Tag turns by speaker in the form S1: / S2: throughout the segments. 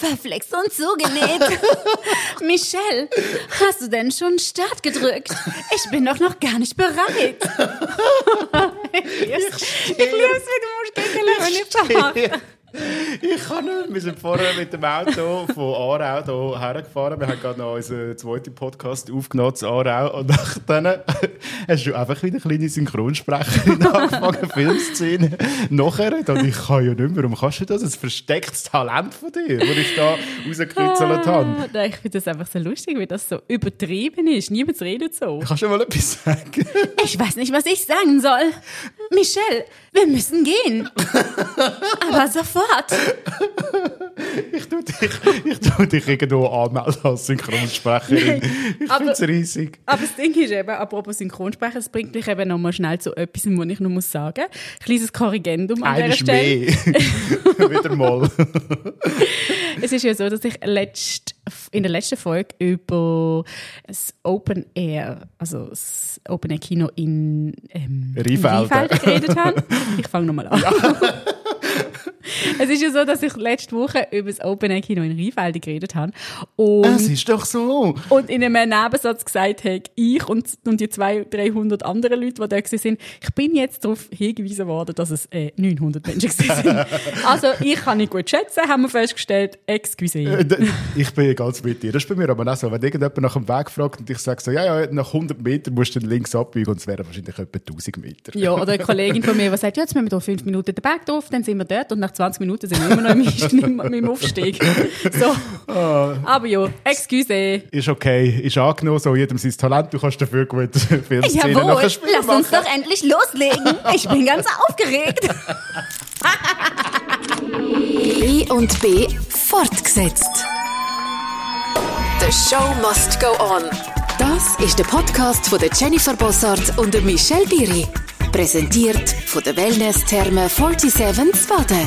S1: verflext und zugenäht. Michelle, hast du denn schon Start gedrückt? Ich bin doch noch gar nicht bereit. Ich liebe es, wie du musst giggeln, wenn ich vermache.
S2: Ich kann nicht. Wir sind vorher mit dem Auto von Aarau hierher gefahren. Wir haben gerade noch unseren zweiten Podcast aufgenommen zu Aarau. Und dann hast du einfach wieder eine kleine Synchronsprecherin angefangen, Filmszenen nachher. Und ich kann ja nicht mehr. Warum kannst du das? Ein verstecktes Talent von dir, das ich da rausgekritzelt habe.
S1: Ich finde das einfach so lustig, wie das so übertrieben ist. Niemand redet so.
S2: Kannst du mal etwas sagen?
S1: Ich weiß nicht, was ich sagen soll. Michelle, wir müssen gehen. Aber sofort.
S2: Ich tu dich irgendwo anmelden als Synchronsprecherin. Ich finde es riesig.
S1: Aber das Ding ist eben, apropos Synchronsprecher, das bringt mich eben nochmal schnell zu etwas, was ich noch sagen muss. Kleines Korrigendum an dieser Stelle.
S2: Wieder mal.
S1: Es ist ja so, dass ich in der letzten Folge über das Open Air, also das Open Air Kino in Rheinfelden geredet habe. Ich fange nochmal an. Ja. Es ist ja so, dass ich letzte Woche über das Open Air Kino in Rheinfelden geredet habe.
S2: Es ist doch so.
S1: Und in einem Nebensatz gesagt habe, ich und die 200-300 anderen Leute, die da waren, ich bin jetzt darauf hingewiesen worden, dass es 900 Menschen waren. Also ich kann nicht gut schätzen, haben wir festgestellt, excusez.
S2: Ich bin ganz mit dir. Das ist bei mir aber auch so. Wenn irgendjemand nach dem Weg fragt und ich sage so, ja, nach 100 Metern musst du dann links abbiegen und es wären wahrscheinlich etwa 1000 Meter.
S1: Ja, oder eine Kollegin von mir, die sagt, ja, jetzt müssen wir da 5 Minuten den Berg drauf, dann sind wir dort und nach 20 Minuten sind wir immer noch im Aufstieg. So. Aber ja, excuse.
S2: Ist okay, ist angenommen, so jedem sein Talent, du kannst dafür gut Filmszenen nachher spielen.
S1: Lass uns doch endlich loslegen. Ich bin ganz aufgeregt.
S3: B&B fortgesetzt. The show must go on. Das ist der Podcast von der Jennifer Bossart und der Michelle Biri. Präsentiert von der Wellness-Therme 47 Zwaden.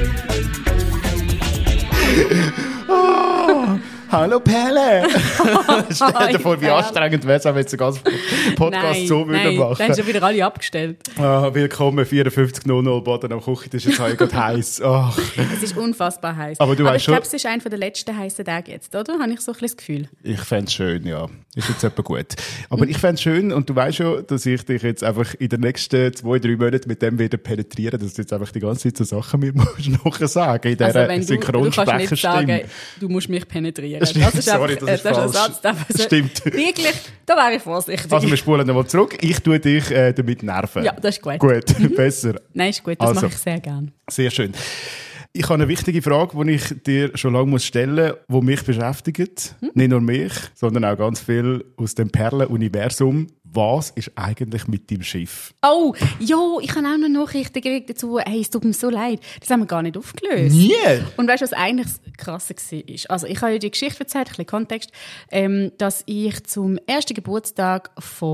S2: Oh, hallo Pelle! Stell dir vor, wie anstrengend wäre es, wenn du den ganzen Podcast so machen würden.
S1: Dann hast du wieder alle abgestellt.
S2: Willkommen, 54.00 Boden am Küche, das ist jetzt heute gerade heiß. Oh.
S1: Es ist unfassbar heiß.
S2: Aber ich
S1: glaube, es ist einer der letzten heißen Tage jetzt, oder? Habe ich so ein bisschen das Gefühl.
S2: Ich fände es schön, ja. Ist jetzt etwa gut. Aber ich fände es schön, und du weißt schon, dass ich dich jetzt einfach in den nächsten 2-3 Monaten mit dem wieder penetriere, dass du jetzt einfach die ganze Zeit so Sachen mit nachher sagen in dieser Synchronsprecherstimme.
S1: Du musst mich penetrieren.
S2: Das ist sorry, das ist falsch. Stimmt.
S1: Wirklich, da wäre ich vorsichtig.
S2: Also wir spulen nochmal zurück. Ich tue dich damit nerven.
S1: Ja, das ist gut.
S2: Gut, besser.
S1: Nein, ist gut, das mache ich sehr gerne.
S2: Sehr schön. Ich habe eine wichtige Frage, die ich dir schon lange stellen muss, die mich beschäftigt. Nicht nur mich, sondern auch ganz viel aus dem Perlen-Universum. Was ist eigentlich mit deinem Schiff?
S1: Oh, jo, ich habe auch noch Nachrichten gekriegt dazu. Hey, es tut mir so leid. Das haben wir gar nicht aufgelöst.
S2: Nie?
S1: Und weißt du, was eigentlich das Krasse war? Also ich habe ja die Geschichte erzählt, ein bisschen Kontext, dass ich zum ersten Geburtstag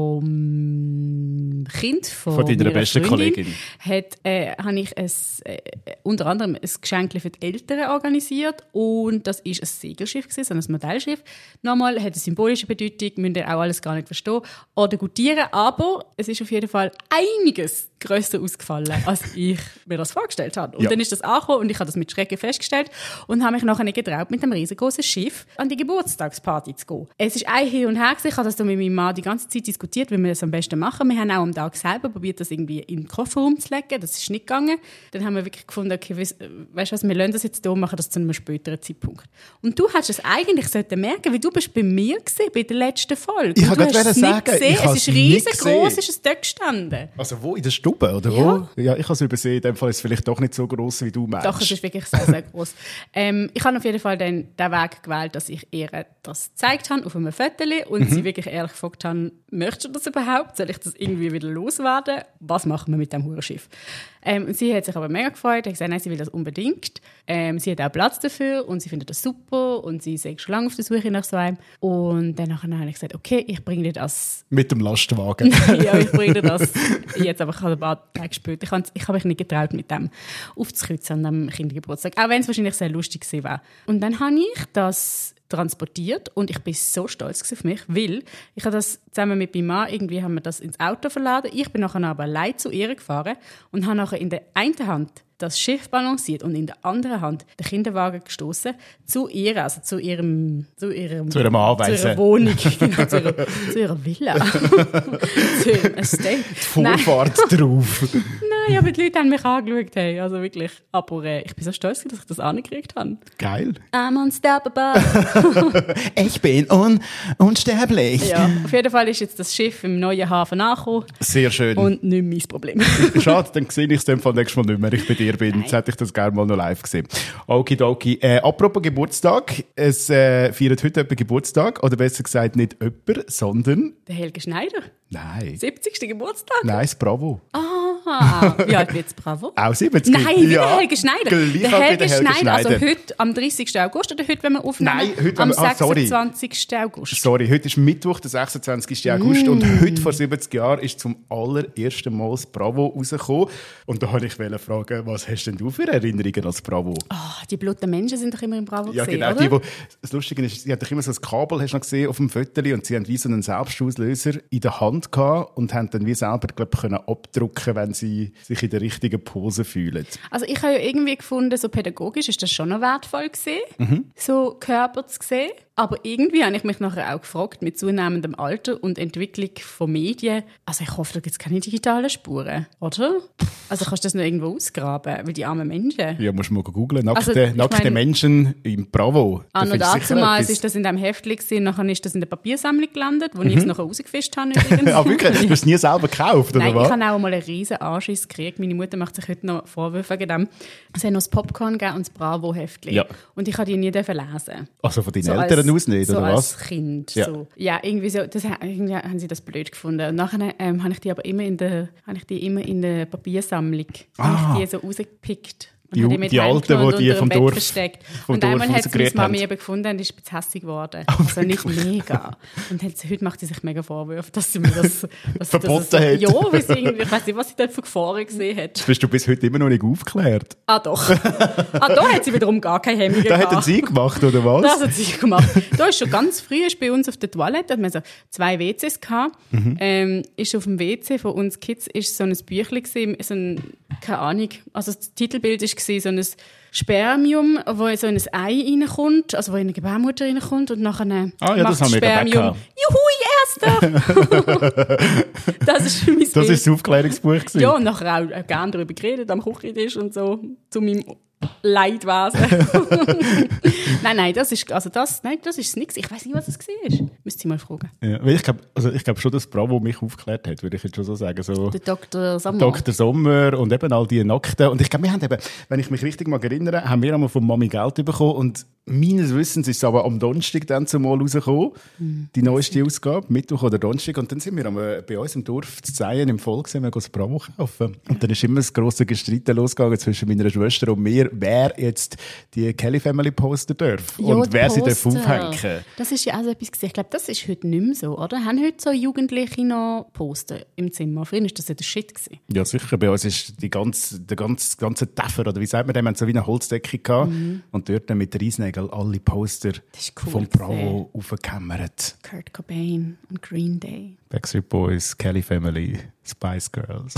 S1: vom Kind von
S2: deiner besten Kollegin
S1: habe ich unter anderem ein Geschenk für die Eltern organisiert. Und das war ein Segelschiff, so ein Modellschiff. Nochmal, hat eine symbolische Bedeutung, müsst ihr auch alles gar nicht verstehen. Oder gutieren, aber es ist auf jeden Fall einiges grösser ausgefallen, als ich mir das vorgestellt habe. Und dann ist das angekommen und ich habe das mit Schrecken festgestellt und habe mich nachher nicht getraut, mit einem riesengroßen Schiff an die Geburtstagsparty zu gehen. Es ist ein Hin und Her gewesen. Ich habe das mit meinem Mann die ganze Zeit diskutiert, wie wir das am besten machen. Wir haben auch am Tag selber probiert, das irgendwie in den Kofferraum zu legen. Das ist nicht gegangen. Dann haben wir wirklich gefunden, okay, weißt du was, wir lassen das jetzt hier, machen das zu einem späteren Zeitpunkt. Und du hast es eigentlich merken, weil du bist bei mir gewesen, bei der letzten Folge.
S2: Ich habe gerade sagen,
S1: es ist riesengroß, ist es dort gestanden.
S2: Also wo? In der Stube, oder wo? Ja, ich habe es übersehen. In dem Fall ist es vielleicht doch nicht so gross, wie du meinst.
S1: Doch, es ist wirklich sehr, sehr gross. Ich habe auf jeden Fall den Weg gewählt, dass ich ihr das gezeigt habe auf einem Foto und sie wirklich ehrlich gefragt habe, möchtest du das überhaupt? Soll ich das irgendwie wieder loswerden? Was machen wir mit dem Hurenschiff? Und sie hat sich aber mega gefreut, hat gesagt, nein, sie will das unbedingt. Sie hat auch Platz dafür und sie findet das super und sie ist schon lange auf der Suche nach so einem. Und dann habe ich gesagt, okay, ich bringe dir das...
S2: Mit dem Lastwagen.
S1: Ja, ich bringe dir das jetzt, aber ich habe ein paar Tage später. Ich habe mich nicht getraut, mit dem aufzukreuzen an dem Kindergeburtstag, auch wenn es wahrscheinlich sehr lustig war. Und dann habe ich das transportiert und ich bin so stolz auf mich, weil ich habe das zusammen mit meinem Mann, irgendwie haben wir das ins Auto verladen. Ich bin nachher aber allein zu ihr gefahren und habe nachher in der einen Hand das Schiff balanciert und in der anderen Hand den Kinderwagen gestoßen zu ihr, also zu ihrem
S2: Anwesen.
S1: Zu ihrer Wohnung, genau, zu ihrer Villa, zu ihrem Estate.
S2: Die Vorfahrt drauf.
S1: Nein, aber die Leute haben mich angeschaut, hey, also wirklich. Aber ich bin so stolz, dass ich das angekriegt habe.
S2: Geil.
S1: I'm unstoppable.
S2: Ich bin unsterblich.
S1: Ja, auf jeden Fall ist jetzt das Schiff im neuen Hafen angekommen.
S2: Sehr schön.
S1: Und nicht mein Problem.
S2: Schade, dann sehe ich es dann von nächstes Mal nicht mehr. Ich bei dir bin. Jetzt hätte ich das gerne mal noch live gesehen. Okidoki. Apropos Geburtstag. Es feiert heute jemand Geburtstag. Oder besser gesagt, nicht jemand, sondern...
S1: Der Helge Schneider.
S2: Nein.
S1: 70. Geburtstag.
S2: Nein, das Bravo.
S1: Aha. Wie alt wird's Bravo?
S2: Auch 70.
S1: Nein, wie der Helge Schneider.
S2: Gleich
S1: Der
S2: alt wie
S1: Helge
S2: der Helge
S1: Schneider, also
S2: Schneider.
S1: heute am 30. August oder heute, wenn wir aufnehmen?
S2: Nein, heute,
S1: am
S2: sorry.
S1: 26. August.
S2: Sorry, heute ist Mittwoch, der 26. August und heute vor 70 Jahren ist zum allerersten Mal das Bravo rausgekommen. Und da wollte ich fragen, was hast denn du für Erinnerungen als Bravo?
S1: Oh, die blutigen Menschen sind doch immer im Bravo
S2: Ja,
S1: gesehen,
S2: genau.
S1: oder?
S2: Das Lustige ist, sie hat doch immer so ein Kabel, hast du noch gesehen, auf dem Foto und sie haben wie so einen Selbstauslöser in der Hand gehabt und haben dann wie selber, glaube ich, können abdrucken, wenn sie sich in der richtigen Pose fühlen.
S1: Also ich habe ja irgendwie gefunden, so pädagogisch ist das schon noch wertvoll gewesen, so Körper zu sehen. Aber irgendwie habe ich mich nachher auch gefragt, mit zunehmendem Alter und Entwicklung von Medien, also ich hoffe, da gibt es keine digitalen Spuren, oder? Also kannst du das noch irgendwo ausgraben, weil die armen Menschen...
S2: Ja, musst du mal googlen. Nackte,
S1: Also, ich
S2: nackte
S1: meine,
S2: Menschen im Bravo. Da
S1: Anno
S2: findest du sicher
S1: dazumals
S2: etwas.
S1: ist das in diesem Heftchen gewesen, nachher ist das in der Papiersammlung gelandet, wo ich es nachher rausgefischt habe übrigens.
S2: Ah, wirklich? Du hast es nie selber gekauft, oder
S1: Nein,
S2: was?
S1: ich habe auch mal einen riesen Anschiss gekriegt. Meine Mutter macht sich heute noch Vorwürfe wegen dem. Es hat noch das Popcorn gegeben und das Bravo-Heftchen.
S2: Ja.
S1: Und ich habe die nie lesen.
S2: Also von deinen
S1: So
S2: Eltern aus nicht,
S1: so
S2: oder was?
S1: als Kind.
S2: Ja.
S1: So. Ja, irgendwie so. Irgendwie haben sie das blöd gefunden. Und nachher habe ich die aber immer in der Papiersammlung habe ich die so rausgepickt. Und
S2: Die-
S1: habe mit
S2: die
S1: heimgenommen
S2: Alten,
S1: und
S2: die
S1: unter dem
S2: vom
S1: Bett
S2: Dorf-
S1: versteckt.
S2: vom
S1: Und einmal
S2: Dorf
S1: hat sie meine
S2: rausgerührt
S1: Mami
S2: haben.
S1: eben gefunden und ist ein bisschen hässlich geworden. Also nicht mega. Und heute macht sie sich mega Vorwürfe, dass sie mir das
S2: Verboten hat.
S1: Ja, weil sie irgendwie, ich weiß nicht, was sie dort für Gefahren gesehen hat.
S2: Bist du bis heute immer noch nicht aufgeklärt?
S1: Ah doch. Da hat sie wiederum gar keine Hemmungen
S2: Da
S1: gehabt.
S2: hat sie gemacht, oder was?
S1: Das hat sie gemacht. Da ist schon ganz früh ist bei uns auf der Toilette, hatten wir so 2 WCs gehabt. Ist auf dem WC von uns Kids ist so ein Büchlein gewesen, so ein, keine Ahnung, also das Titelbild ist gewesen, so ein Spermium, wo in so ein Ei reinkommt, also wo in eine Gebärmutter reinkommt und nachher
S2: ja, das haben wir
S1: Spermium.
S2: dabei
S1: Juhu, erster! Das ist mein
S2: Das
S1: Bild.
S2: ist das Aufklärungsbuch gewesen.
S1: Ja, und nachher auch gerne darüber geredet, am Küchentisch und so, zu meinem Leidwesen. Nein, das ist nichts. Ich weiß nicht, was es war. Müsst ihr mal fragen.
S2: Ja, weil ich glaube schon, dass Bravo mich aufgeklärt hat, würde ich jetzt schon so sagen. So
S1: Der Dr. Sommer.
S2: Dr. Sommer und eben all die Nackten. Und ich glaube, wir haben eben, wenn ich mich richtig mal erinnere, haben wir einmal von Mami Geld bekommen und meines Wissens ist es aber am Donnerstag dann zumal rausgekommen, die neueste Ausgabe, Mittwoch oder Donnerstag. Und dann sind wir bei uns im Dorf zu Zeien im Volk sind wir das Bravo kaufen. Und dann ist immer das grosse Gestreiten losgegangen zwischen meiner Schwester und mir, wer jetzt die Kelly Family posten darf
S1: Ja,
S2: und
S1: die
S2: wer sie darf
S1: Poster.
S2: aufhängen.
S1: Das ist ja auch so etwas gewesen. Ich glaube, das ist heute nicht mehr so, oder? Haben heute so Jugendliche noch Poster im Zimmer? Früher war das ja der Shit gewesen.
S2: Ja, sicher. Bei uns ist der ganze Taffer, oder wie sagt man dem, haben so wie eine Holzdecke gehabt und dort dann mit Reisnägeln alle Poster
S1: Das ist cool
S2: vom Bravo aufgekämmert.
S1: Kurt Cobain und Green Day.
S2: Backstreet Boys, Kelly Family, Spice Girls.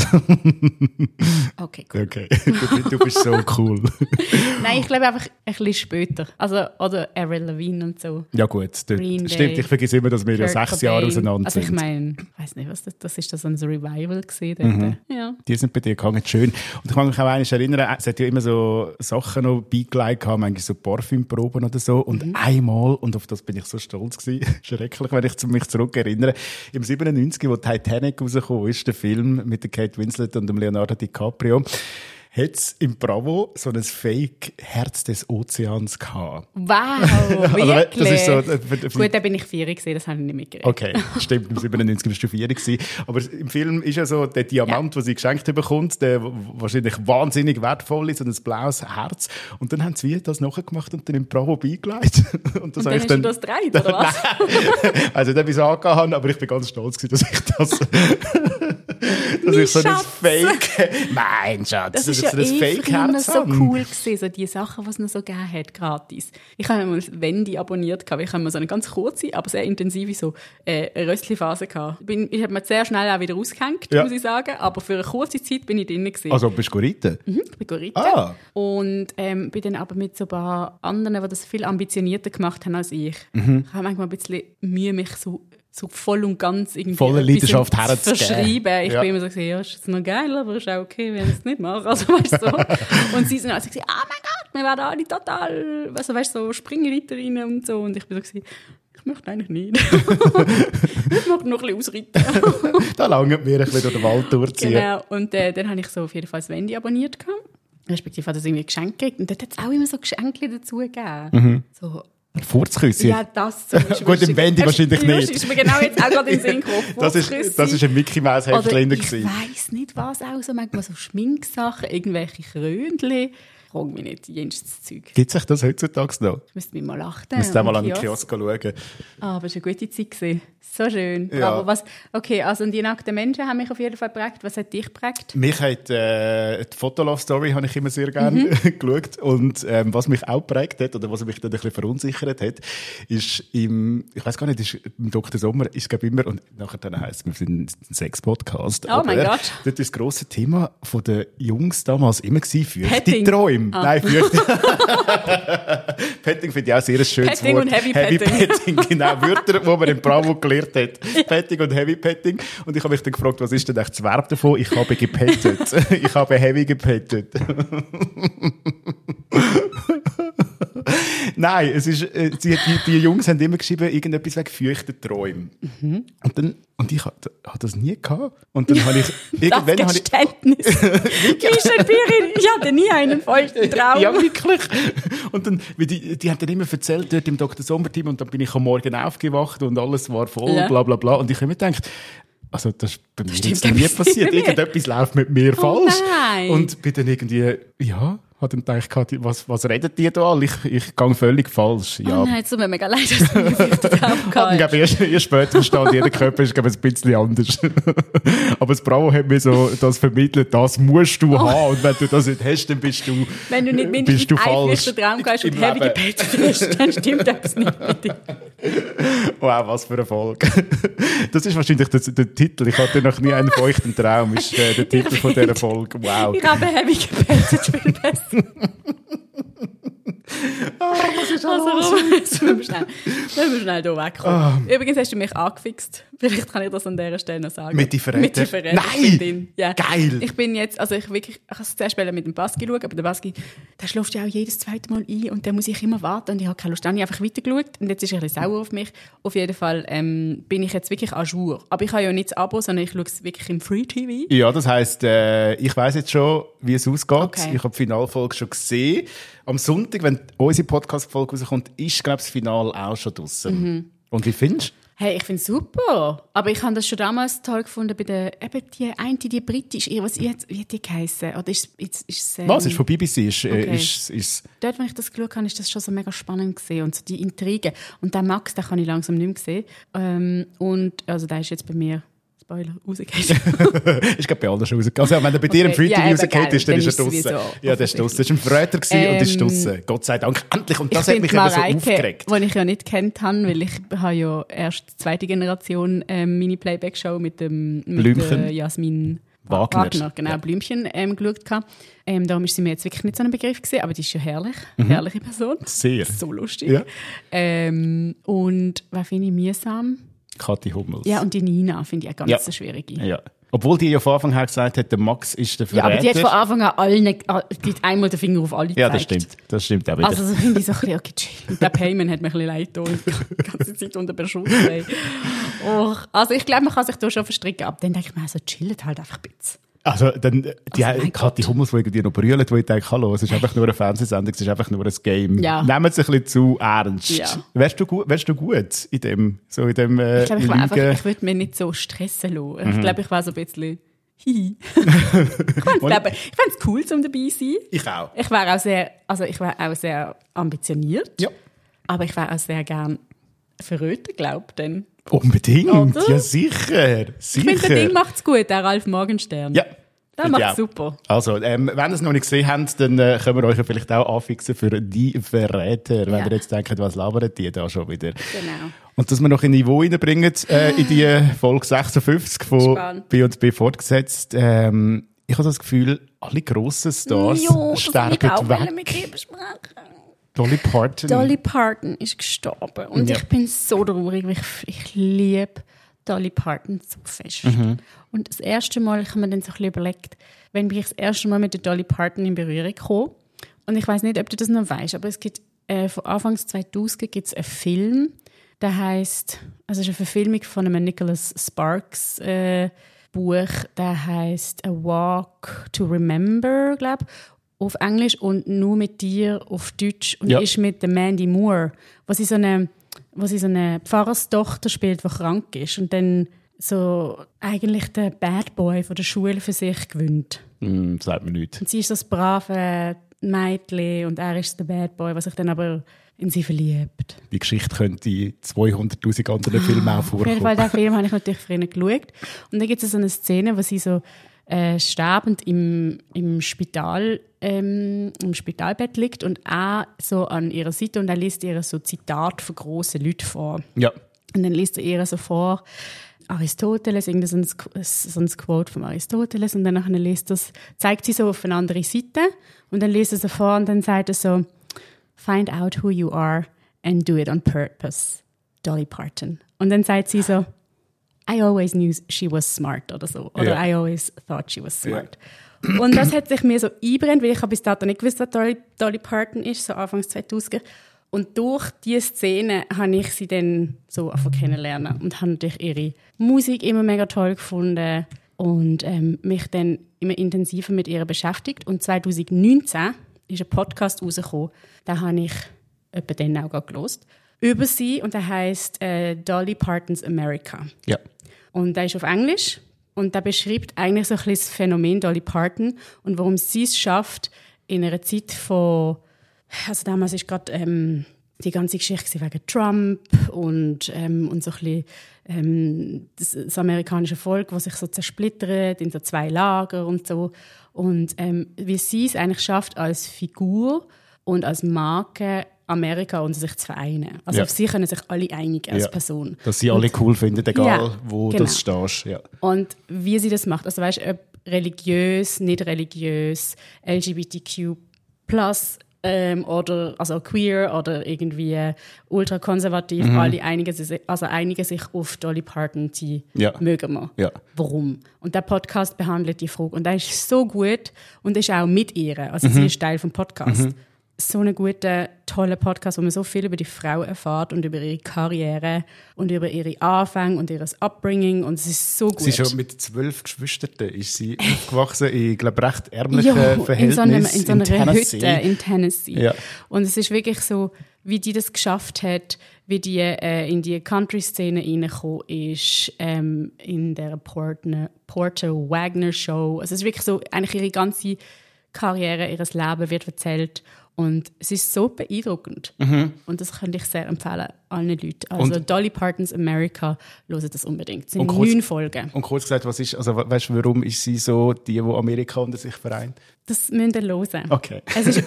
S1: Okay, cool.
S2: Okay, du bist so cool.
S1: Nein, ich glaube einfach ein bisschen später. Also, oder Avril Lavigne und so.
S2: Ja gut,
S1: Green
S2: stimmt.
S1: Day,
S2: Ich vergesse immer, dass wir ja
S1: Kurt
S2: 6 Jahre
S1: Cobain.
S2: auseinander
S1: Also ich
S2: sind.
S1: meine, ich weiß nicht, was das ist, das so ein Revival gewesen dort. Ja.
S2: Die sind bei dir gegangen, schön. Und ich kann mich auch einmal erinnern, es hat ja immer so Sachen noch beigelegt gehabt, manchmal so Parfümproben oder so. Und einmal, und auf das bin ich so stolz gewesen, schrecklich, wenn ich mich zurückerinnere, im 97, wo Titanic rausgekommen ist, der Film mit der Kate Winslet und dem Leonardo DiCaprio, hat es im Bravo so ein Fake-Herz des Ozeans gehabt.
S1: Wow,
S2: Also,
S1: wirklich?
S2: das ist so,
S1: Gut, da bin ich 4 gewesen, das habe ich nicht mitgekriegt.
S2: Okay, stimmt, im 97 bist du 4 gewesen. Aber im Film ist ja so, der Diamant, den sie geschenkt bekommt, der wahrscheinlich wahnsinnig wertvoll ist, so ein blaues Herz. Und dann haben sie das nachgemacht und dann im Bravo beigelegt. Und
S1: Und dann hast du das gedreht, oder was?
S2: Also, dann habe ich es angehauen, aber ich bin ganz stolz gewesen, dass ich das Dass ich so ein
S1: Schatz.
S2: Fake... Mein Schatz,
S1: Das ist
S2: dass
S1: ja
S2: ich so ein Fake-Herz
S1: so
S2: habe.
S1: cool gewesen, so die Sachen, die es noch so gegeben hat, gratis. Ich habe mal Wendy abonniert, weil ich habe mal so eine ganz kurze, aber sehr intensive so Röstli-Phase gehabt. Ich habe mir sehr schnell auch wieder rausgehängt,
S2: Ja.
S1: muss ich sagen, aber für eine kurze Zeit bin ich drin gewesen.
S2: Also bist du reiten?
S1: Ich bin geritten.
S2: Ah.
S1: Und bin dann aber mit so ein paar anderen, die das viel ambitionierter gemacht haben als ich.
S2: Mhm.
S1: Ich habe manchmal ein bisschen Mühe, mich so voll und ganz irgendwie
S2: Voller
S1: etwas
S2: Leidenschaft
S1: zu
S2: herzugeben.
S1: verschreiben. Ich
S2: Ja.
S1: bin immer so gesagt, ja, ist noch geil, aber ist auch okay, wenn ich es nicht mache. Also, weißt du, so. Und sie sind also gesagt, oh mein Gott, wir werden alle total, also, weißt du, so Springreiterinnen und so. Und ich bin so gesagt, ich möchte eigentlich nicht. Ich möchte noch ein bisschen ausreiten.
S2: Da langt mir ein bisschen durch den Wald durchziehen.
S1: Genau, und dann habe ich so auf jeden Fall das Wendy abonniert gehabt. Respektive hat das irgendwie Geschenke gekriegt. Und dort hat es auch immer so Geschenke dazu gegeben. So,
S2: Furzküsschen.
S1: ja, das zum Beispiel.
S2: Gut, im Wendy wahrscheinlich nicht.
S1: Ist mir genau jetzt auch gerade in den Sinn gekommen.
S2: Das ist ein Mickey Mouse
S1: Oder
S2: Heftchen
S1: ich
S2: gewesen.
S1: weiss nicht was auch so. Manchmal so Schminksachen, irgendwelche Krönchen. Frag mich nicht, jenstes Zeug.
S2: Gibt es das heutzutage noch?
S1: Ich müsste mich mal achten.
S2: Ich muss da mal an den
S1: Kiosk.
S2: Kiosk schauen.
S1: Ah, aber es war eine gute Zeit gewesen. So schön.
S2: Ja.
S1: Aber was, okay, also die nackten Menschen haben mich auf jeden Fall geprägt. Was hat dich geprägt?
S2: Mich hat die Fotolove-Story habe ich immer sehr gerne geschaut. Und was mich auch geprägt hat, oder was mich dann ein bisschen verunsichert hat, ist ich weiß gar nicht, ist im Dr. Sommer, ist es glaube immer, und nachher dann heisst es, wir sind ein Sex-Podcast.
S1: Oh mein Gott.
S2: Dort ist das grosse Thema von den Jungs damals immer gewesen, feuchte
S1: Petting.
S2: Träume. Nein, feuchte. Petting finde ich auch sehr ein schönes
S1: Petting
S2: Wort.
S1: und Heavy
S2: Petting, genau. Wörter, die man in Bravo gelernt hat. Petting und Heavy Petting. Und ich habe mich dann gefragt, was ist denn echt das Verb davon? Ich habe gepettet. Ich habe heavy gepettet. Nein, es ist, die Jungs haben immer geschrieben, irgendetwas wegen feuchten Träumen. Und ich hatte das nie gehabt. Und dann habe ich, irgendwann
S1: Das
S2: habe ich,
S1: Geständnis. Michel Pirin, ich hatte nie einen feuchten Traum.
S2: ja, wirklich. Und dann, weil die haben dann immer erzählt, dort im Dr. Sommer-Team, und dann bin ich am Morgen aufgewacht und alles war voll,
S1: Ja.
S2: bla, bla, bla. Und ich habe mir gedacht, also, das ist bei mir
S1: stimmt
S2: jetzt noch nie
S1: etwas
S2: passiert.
S1: nicht mit mir.
S2: Irgendetwas läuft mit mir falsch.
S1: nein.
S2: Und bin dann irgendwie, ja, habe dann gedacht, was redet die da alle? Ich gehe völlig falsch. Ja.
S1: Oh nein, es tut mir mega leid, dass du einen feuchten Traum
S2: Ich
S1: gehabt
S2: glaube, erst später verstanden, jeder Körper ist, glaube ich, ein bisschen anders. Aber das Bravo hat mir so das vermittelt, das musst du haben. Und wenn du das nicht hast, dann bist du
S1: Wenn du nicht
S2: bist du
S1: mindestens einen
S2: falsch.
S1: feuchten Traum hast und
S2: Im
S1: heavy
S2: Leben.
S1: gepettet hast, dann stimmt etwas nicht mit dir.
S2: Wow, was für ein Erfolg. Das ist wahrscheinlich der Titel. Ich hatte noch nie einen feuchten Traum, ist der Titel von dieser Folge. Wow.
S1: Ich habe heavy gepettet, viel besser.
S2: Was ist
S1: Also, müssen wir schnell hier wegkommen. Übrigens hast du mich angefixt. Vielleicht kann ich das an dieser Stelle noch sagen.
S2: Mit die Verräter?
S1: Mit die Verräter.
S2: Nein!
S1: Ja.
S2: Geil!
S1: Ich bin jetzt, also ich habe es zuerst mit dem Baski schauen, aber der Baski, der schläft ja auch jedes zweite Mal ein und dann muss ich immer warten und ich habe keine Lust. Dann habe ich einfach weitergeschaut und jetzt ist er ein bisschen sauer auf mich. Auf jeden Fall bin ich jetzt wirklich à jour. Aber ich habe ja nicht das Abo, sondern ich schaue es wirklich im Free-TV.
S2: Ja, das heisst, ich weiss jetzt schon, wie es ausgeht.
S1: Okay.
S2: Ich habe die Finalfolge schon gesehen. Am Sonntag, wenn unsere Podcast-Folge rauskommt, ist, glaube ich, das Finale auch schon draussen. Und wie findest du?
S1: Hey, ich finde es super. Aber ich habe das schon damals toll gefunden bei der, eben die britische, wie hat die geheissen? Oder ist
S2: Was? Ist von BBC?
S1: Okay.
S2: Ist
S1: Dort, wenn ich das geschaut habe, ist das schon so mega spannend gesehen und so die Intrigen. Und den Max, den kann ich langsam nicht mehr sehen. Und also der ist jetzt bei mir, Spoiler, rausgekommen.
S2: ist glaube bei allen schon rausgekommen. Also wenn er bei dir im Free TV
S1: Ja, eben,
S2: rausgeht ist, dann ist er
S1: dann ist
S2: draussen.
S1: es sowieso
S2: Ja, der ist draussen. Das war ein Verräter gewesen und ist draussen. Gott sei Dank. Endlich. Und das hat mich eben so aufgeregt.
S1: Die ich ja nicht kennt habe, weil ich habe ja erst die zweite Generation Mini-Playback-Show mit
S2: Blümchen.
S1: Jasmin
S2: Wagner.
S1: Genau,
S2: Ja.
S1: Blümchen geschaut. Darum ist sie mir jetzt wirklich nicht so ein Begriff gewesen, aber die ist ja herrlich. Herrliche Person.
S2: Sehr.
S1: So lustig.
S2: Ja.
S1: Und was finde ich mühsam?
S2: Kathi Hummels.
S1: Ja, und die Nina finde ich auch ganz
S2: Ja.
S1: eine schwierige.
S2: Ja. Obwohl die ja von Anfang her gesagt hat, der Max ist der
S1: Ja,
S2: Verräter.
S1: aber die hat von Anfang an die hat einmal den Finger auf alle gezeigt.
S2: Ja, das stimmt. Das stimmt auch wieder.
S1: Also so finde ich so ein bisschen, okay, chill. Und der Payment hat mir ein bisschen leid getan. Die ganze Zeit unter Beschuss. Ey. Och. Also ich glaube, man kann sich da schon verstricken. Aber dann denke ich mir, also chillt halt einfach ein bisschen.
S2: Also, dann,
S1: mein
S2: Kathi
S1: Gott.
S2: Hummels, die irgendwie noch brüllt, wo ich denke, hallo, es ist einfach nur eine Fernsehsendung, es ist einfach nur ein Game.
S1: Ja.
S2: Nehmen Sie es ein bisschen zu ernst.
S1: Ja.
S2: Wärst du gut in dem,
S1: Ich glaube,
S2: Lügen?
S1: ich würde mich nicht so stressen lassen. Ich glaube, ich war so ein bisschen hihi. Ich fände es cool, um dabei zu sein.
S2: Ich auch.
S1: Ich war auch sehr ambitioniert.
S2: Ja.
S1: Aber ich wäre auch sehr gern verröten, glaube ich.
S2: Unbedingt,
S1: Oder?
S2: ja sicher.
S1: Ich finde, der Ding macht es gut, der Ralf Morgenstern.
S2: Ja.
S1: Der macht es super.
S2: Also, wenn ihr es noch nicht gesehen habt, dann können wir euch ja vielleicht auch anfixen für die Verräter, wenn ihr jetzt denkt, was labern die da schon wieder.
S1: Genau.
S2: Und dass wir noch ein Niveau reinbringen in die Folge 56 von B&B fortgesetzt. Ich habe das Gefühl, alle grossen Stars sterben weg.
S1: Mit dir besprechen.
S2: Dolly Parton.
S1: Dolly Parton ist gestorben. Und ich bin so traurig, weil ich liebe Dolly Parton so fest. Und das erste Mal, ich habe mir dann so ein bisschen überlegt, wenn bin ich das erste Mal mit der Dolly Parton in Berührung gekommen. Und ich weiß nicht, ob du das noch weißt, aber es gibt von Anfangs 2000 gibt es einen Film, der heisst, also es ist eine Verfilmung von einem Nicholas Sparks Buch, der heisst A Walk to Remember, glaube ich, auf Englisch und «Nur mit dir» auf Deutsch und ist mit der Mandy Moore, wo sie so eine Pfarrerstochter spielt, die krank ist und dann so eigentlich der Bad Boy von der Schule für sich gewinnt.
S2: Sagt mir nichts.
S1: Und sie ist das brave Mädchen und er ist der Bad Boy, was sich dann aber in sie verliebt.
S2: Die Geschichte könnte in 200'000 anderen Filmen auch vorkommen.
S1: Auf jeden Fall, den Film habe ich natürlich früher geschaut. Und dann gibt es so eine Szene, wo sie so sterbend im Spitalbett liegt und er so an ihrer Seite und er liest ihr so Zitate von grossen Leuten vor.
S2: Ja.
S1: Und dann liest er ihr so vor, Aristoteles, irgendein so ein Quote von Aristoteles und dann zeigt sie so auf eine andere Seite und dann liest er so vor und dann sagt er so, find out who you are and do it on purpose, Dolly Parton. Und dann sagt sie so, I always knew she was smart oder so. Oder I always thought she was smart. Ja. Und das hat sich mir so eingebrannt, weil ich bis dato nicht gewusst, dass Dolly Parton ist, so Anfangs 2000er. Und durch diese Szene habe ich sie dann so kennenlernen und habe natürlich ihre Musik immer mega toll gefunden und mich dann immer intensiver mit ihr beschäftigt. Und 2019 ist ein Podcast rausgekommen, den habe ich etwa dann auch gehört, über sie und der heisst Dolly Parton's America. Ja. Und der ist auf Englisch und der beschreibt eigentlich so ein bisschen das Phänomen Dolly Parton und warum sie es schafft, in einer Zeit von, also damals ist gerade die ganze Geschichte wegen Trump und so ein bisschen das amerikanische Volk, das sich so zersplittert in so 2 Lager und so. Und wie sie es eigentlich schafft, als Figur und als Marke Amerika und sich zu vereinen. Also auf sie können sich alle einigen als Person.
S2: Dass sie alle cool finden, egal wo das stehst. Ja.
S1: Und wie sie das macht, also weißt du, ob religiös, nicht religiös, LGBTQ+, oder also queer oder irgendwie ultrakonservativ, alle einigen sich auf Dolly Parton, die mögen wir. Ja. Warum? Und der Podcast behandelt die Frage. Und der ist so gut und ist auch mit ihr. Also sie ist Teil vom Podcast. So einen guten, tollen Podcast, wo man so viel über die Frau erfährt und über ihre Karriere und über ihre Anfänge und ihr Upbringing und es ist so gut.
S2: Sie ist schon mit 12 Geschwistern ist sie aufgewachsen in, glaube recht ärmlichen Verhältnissen
S1: in so einer Hütte in Tennessee.
S2: Ja.
S1: Und es ist wirklich so, wie die das geschafft hat, wie die in die Country-Szene reingekommen ist, in der Porter Wagner Show. Also es ist wirklich so, eigentlich ihre ganze Karriere, ihr Leben wird erzählt. Und es ist so beeindruckend. Und das könnte ich sehr empfehlen allen Leuten. Also Dolly Parton's America, hört das unbedingt. Es sind 9 Folgen. Und
S2: kurz gesagt, weißt du, warum ist sie so die Amerika unter sich vereint?
S1: Das müsst ihr hören.
S2: Okay.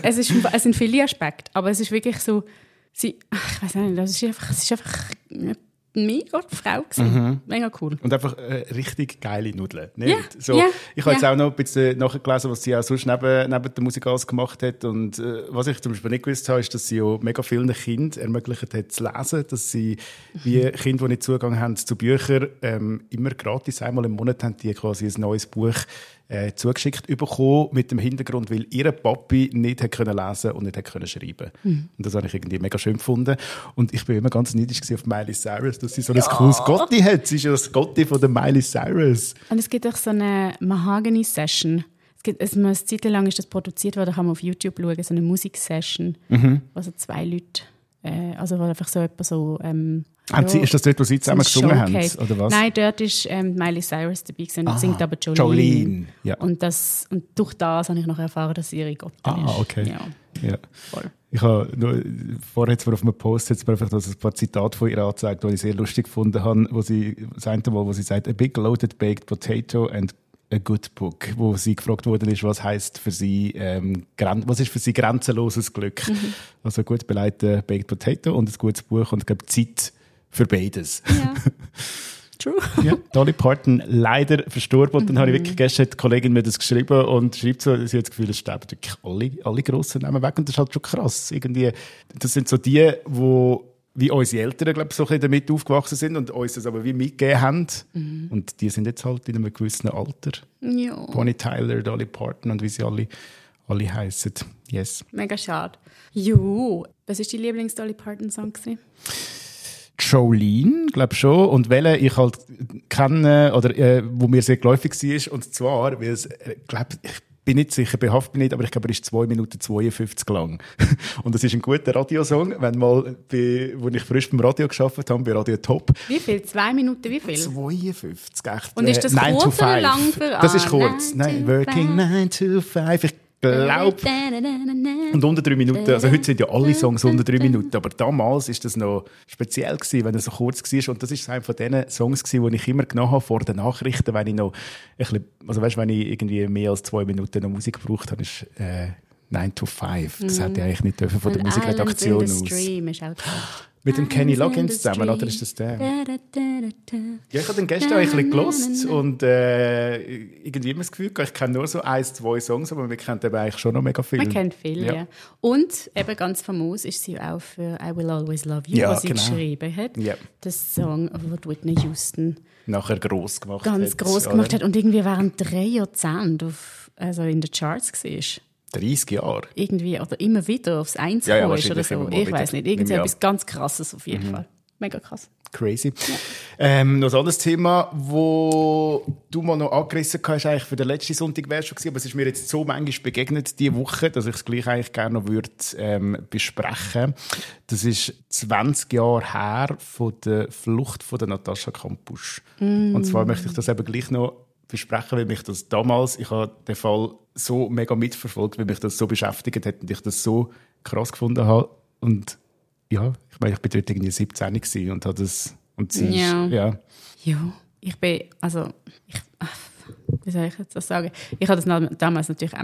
S1: Es sind viele Aspekte, aber es ist wirklich so, ich weiß nicht, es ist einfach eine mega Frau gewesen. Mega cool.
S2: Und einfach richtig geile Nudeln. Nicht?
S1: Ja,
S2: so, ich habe jetzt auch noch ein bisschen nachgelesen, was sie auch sonst neben der Musik alles gemacht hat. Und was ich zum Beispiel nicht gewusst habe, ist, dass sie auch mega vielen Kindern ermöglicht hat zu lesen, dass sie wie Kinder, die nicht Zugang haben zu Büchern, immer gratis einmal im Monat haben die quasi ein neues Buch zugeschickt bekommen, mit dem Hintergrund, weil ihr Papi nicht hat können lesen und nicht hat können schreiben. Und das habe ich irgendwie mega schön gefunden. Und ich bin immer ganz neidisch auf Miley Cyrus, dass sie so ein cooles Gotti hat. Sie ist ja das Gotti von der Miley Cyrus.
S1: Und es gibt auch so eine Mahogany-Session. Eine Zeit lang ist das produziert worden, da kann man auf YouTube schauen, so eine Musik-Session, also 2 Leute, also einfach so etwas so...
S2: ist das dort, wo sie zusammen gesungen haben? Oder was?
S1: Nein, dort ist Miley Cyrus dabei und singt aber Jolene.
S2: Jolene. Ja.
S1: Und durch das habe ich noch erfahren, dass sie ihre Gottin ist.
S2: Okay.
S1: Ja. Voll.
S2: Ich habe vorher jetzt mal auf einem Post jetzt einfach ein paar Zitate von ihr angezeigt, die ich sehr lustig gefunden habe, wo sie sagt, a big loaded baked potato and a good book, wo sie gefragt worden ist, was heisst für sie, was ist für sie grenzenloses Glück? Also ein gut belegter baked potato und ein gutes Buch und ich glaube Zeit für beides.
S1: Ja. True.
S2: Ja, Dolly Parton leider verstorben und dann habe ich wirklich gestern die Kollegin mir das geschrieben und schreibt so, sie hat das Gefühl, es sterben wirklich alle grossen Namen weg und das ist halt schon krass. Irgendwie, das sind so die wie unsere Eltern, glaube ich, so ein bisschen damit aufgewachsen sind und uns das aber wie mitgegeben haben. Und die sind jetzt halt in einem gewissen Alter.
S1: Ja.
S2: Bonnie Tyler, Dolly Parton und wie sie alle heissen. Yes.
S1: Mega schade. Jo, was war dein Lieblings-Dolly Parton-Song?
S2: Jolene, glaube schon. Und welche ich halt kenne, oder wo mir sehr geläufig war. Und zwar, weil es, ich bin nicht sicher, behaftet bin nicht, aber ich glaube, er ist 2 Minuten 52 lang. Und das ist ein guter Radiosong, wenn mal, wo ich frisch beim Radio gearbeitet habe, bei Radio Top.
S1: Wie viel? 2 Minuten, wie viel?
S2: 52, echt.
S1: Und ist das kurz oder lang für
S2: Das ist kurz. Nein, working 9 to 5. Ich glaube. Und unter 3 Minuten. Also heute sind ja alle Songs unter 3 Minuten. Aber damals war das noch speziell gewesen, wenn es so kurz war. Und das ist einer von diesen Songs gewesen, die ich immer genommen habe vor den Nachrichten, wenn ich noch ein bisschen, also weißt, wenn ich irgendwie mehr als 2 Minuten noch Musik gebraucht habe, ist 9 to 5. Das hätte ich eigentlich nicht dürfen von der Musikredaktion aus. Mit dem Kenny Loggins zusammen, oder ist das der? Ja, ich habe den gestern ein bisschen gehört und irgendwie immer das Gefühl, ich kenne nur so 1, 2 Songs, aber wir kennen eben eigentlich schon noch mega viel.
S1: Man kennt viel, ja. Und eben ganz famos ist sie auch für I Will Always Love You, was sie geschrieben hat. Ja. Das Song, wo Whitney Houston
S2: nachher gross gemacht
S1: ganz gross gemacht hat und irgendwie während 3 Jahrzehnten also in den Charts war.
S2: 30 Jahre.
S1: Irgendwie, oder immer wieder aufs Eins
S2: ja,
S1: ist oder so. Ich weiß nicht. Irgendetwas ganz Krasses auf jeden Fall. Mega krass.
S2: Crazy. Ja. Noch ein anderes Thema, wo du mal noch angerissen hast, eigentlich für den letzten Sonntag wäre es schon gewesen, aber es ist mir jetzt so manchmal begegnet diese Woche, dass ich es gleich eigentlich gerne noch würde, besprechen. Das ist 20 Jahre her von der Flucht von der Natascha Kampusch. Und zwar möchte ich das eben gleich noch besprechen, weil mich das damals, ich habe den Fall so mega mitverfolgt, weil mich das so beschäftigt hat und ich das so krass gefunden habe. Und ja, ich meine, ich bin dort irgendwie 17 gewesen und habe das, und sie
S1: ja.
S2: Ist, ja.
S1: Ja, ich bin, also, wie soll ich jetzt das sagen? Ich habe das damals natürlich auch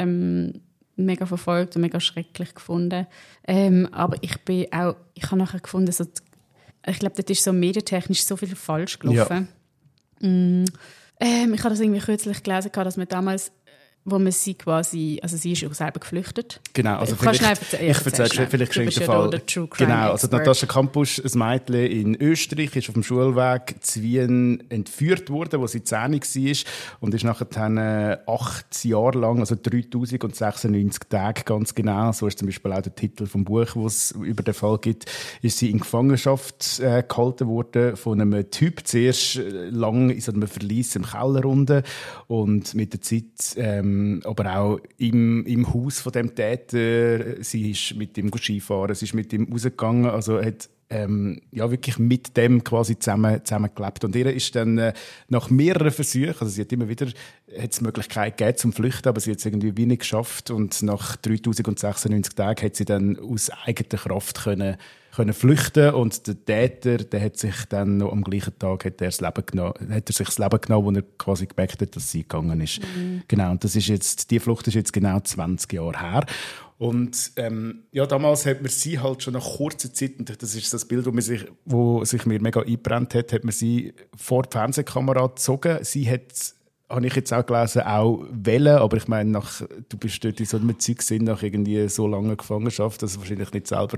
S1: mega verfolgt und mega schrecklich gefunden. Aber ich habe nachher gefunden, so, ich glaube, dort ist so medientechnisch so viel falsch gelaufen. Ja. Ich habe das irgendwie kürzlich gelesen, dass man damals, wo man sie quasi, also sie ist auch selber geflüchtet.
S2: Genau, also
S1: ich erzähle
S2: vielleicht geschenkt den Fall. Genau, also Natascha Kampusch, ein Mädchen in Österreich, ist auf dem Schulweg zu Wien entführt worden, wo sie 10 war und ist nachher 8 Jahre lang, also 3096 Tage ganz genau, so ist zum Beispiel auch der Titel vom Buch, wo es über den Fall gibt, ist sie in Gefangenschaft gehalten worden von einem Typ, zuerst lang in so einem Verlies im Keller unten und mit der Zeit aber auch im Haus von dem Täter. Sie ist mit ihm Skifahren, sie ist mit ihm rausgegangen, also hat wirklich mit dem quasi zusammen gelebt. Und ihr ist dann nach mehreren Versuchen, also sie hat immer wieder die Möglichkeit gegeben zum Flüchten, aber sie hat es irgendwie wie nicht geschafft und nach 3096 Tagen hat sie dann aus eigener Kraft können flüchten und der Täter, der hat sich dann noch am gleichen Tag sich das Leben genommen, wo er quasi gemerkt hat, dass sie gegangen ist. Genau, und die Flucht ist jetzt genau 20 Jahre her. Und damals hat man sie halt schon nach kurzer Zeit, und das ist das Bild, wo sich mir mega eingebrannt hat man sie vor die Fernsehkamera gezogen. Sie hat, habe ich jetzt auch gelesen, auch wählen, aber ich meine, du bist dort in so einem Zeug nach irgendwie so langer Gefangenschaft, dass du wahrscheinlich nicht selber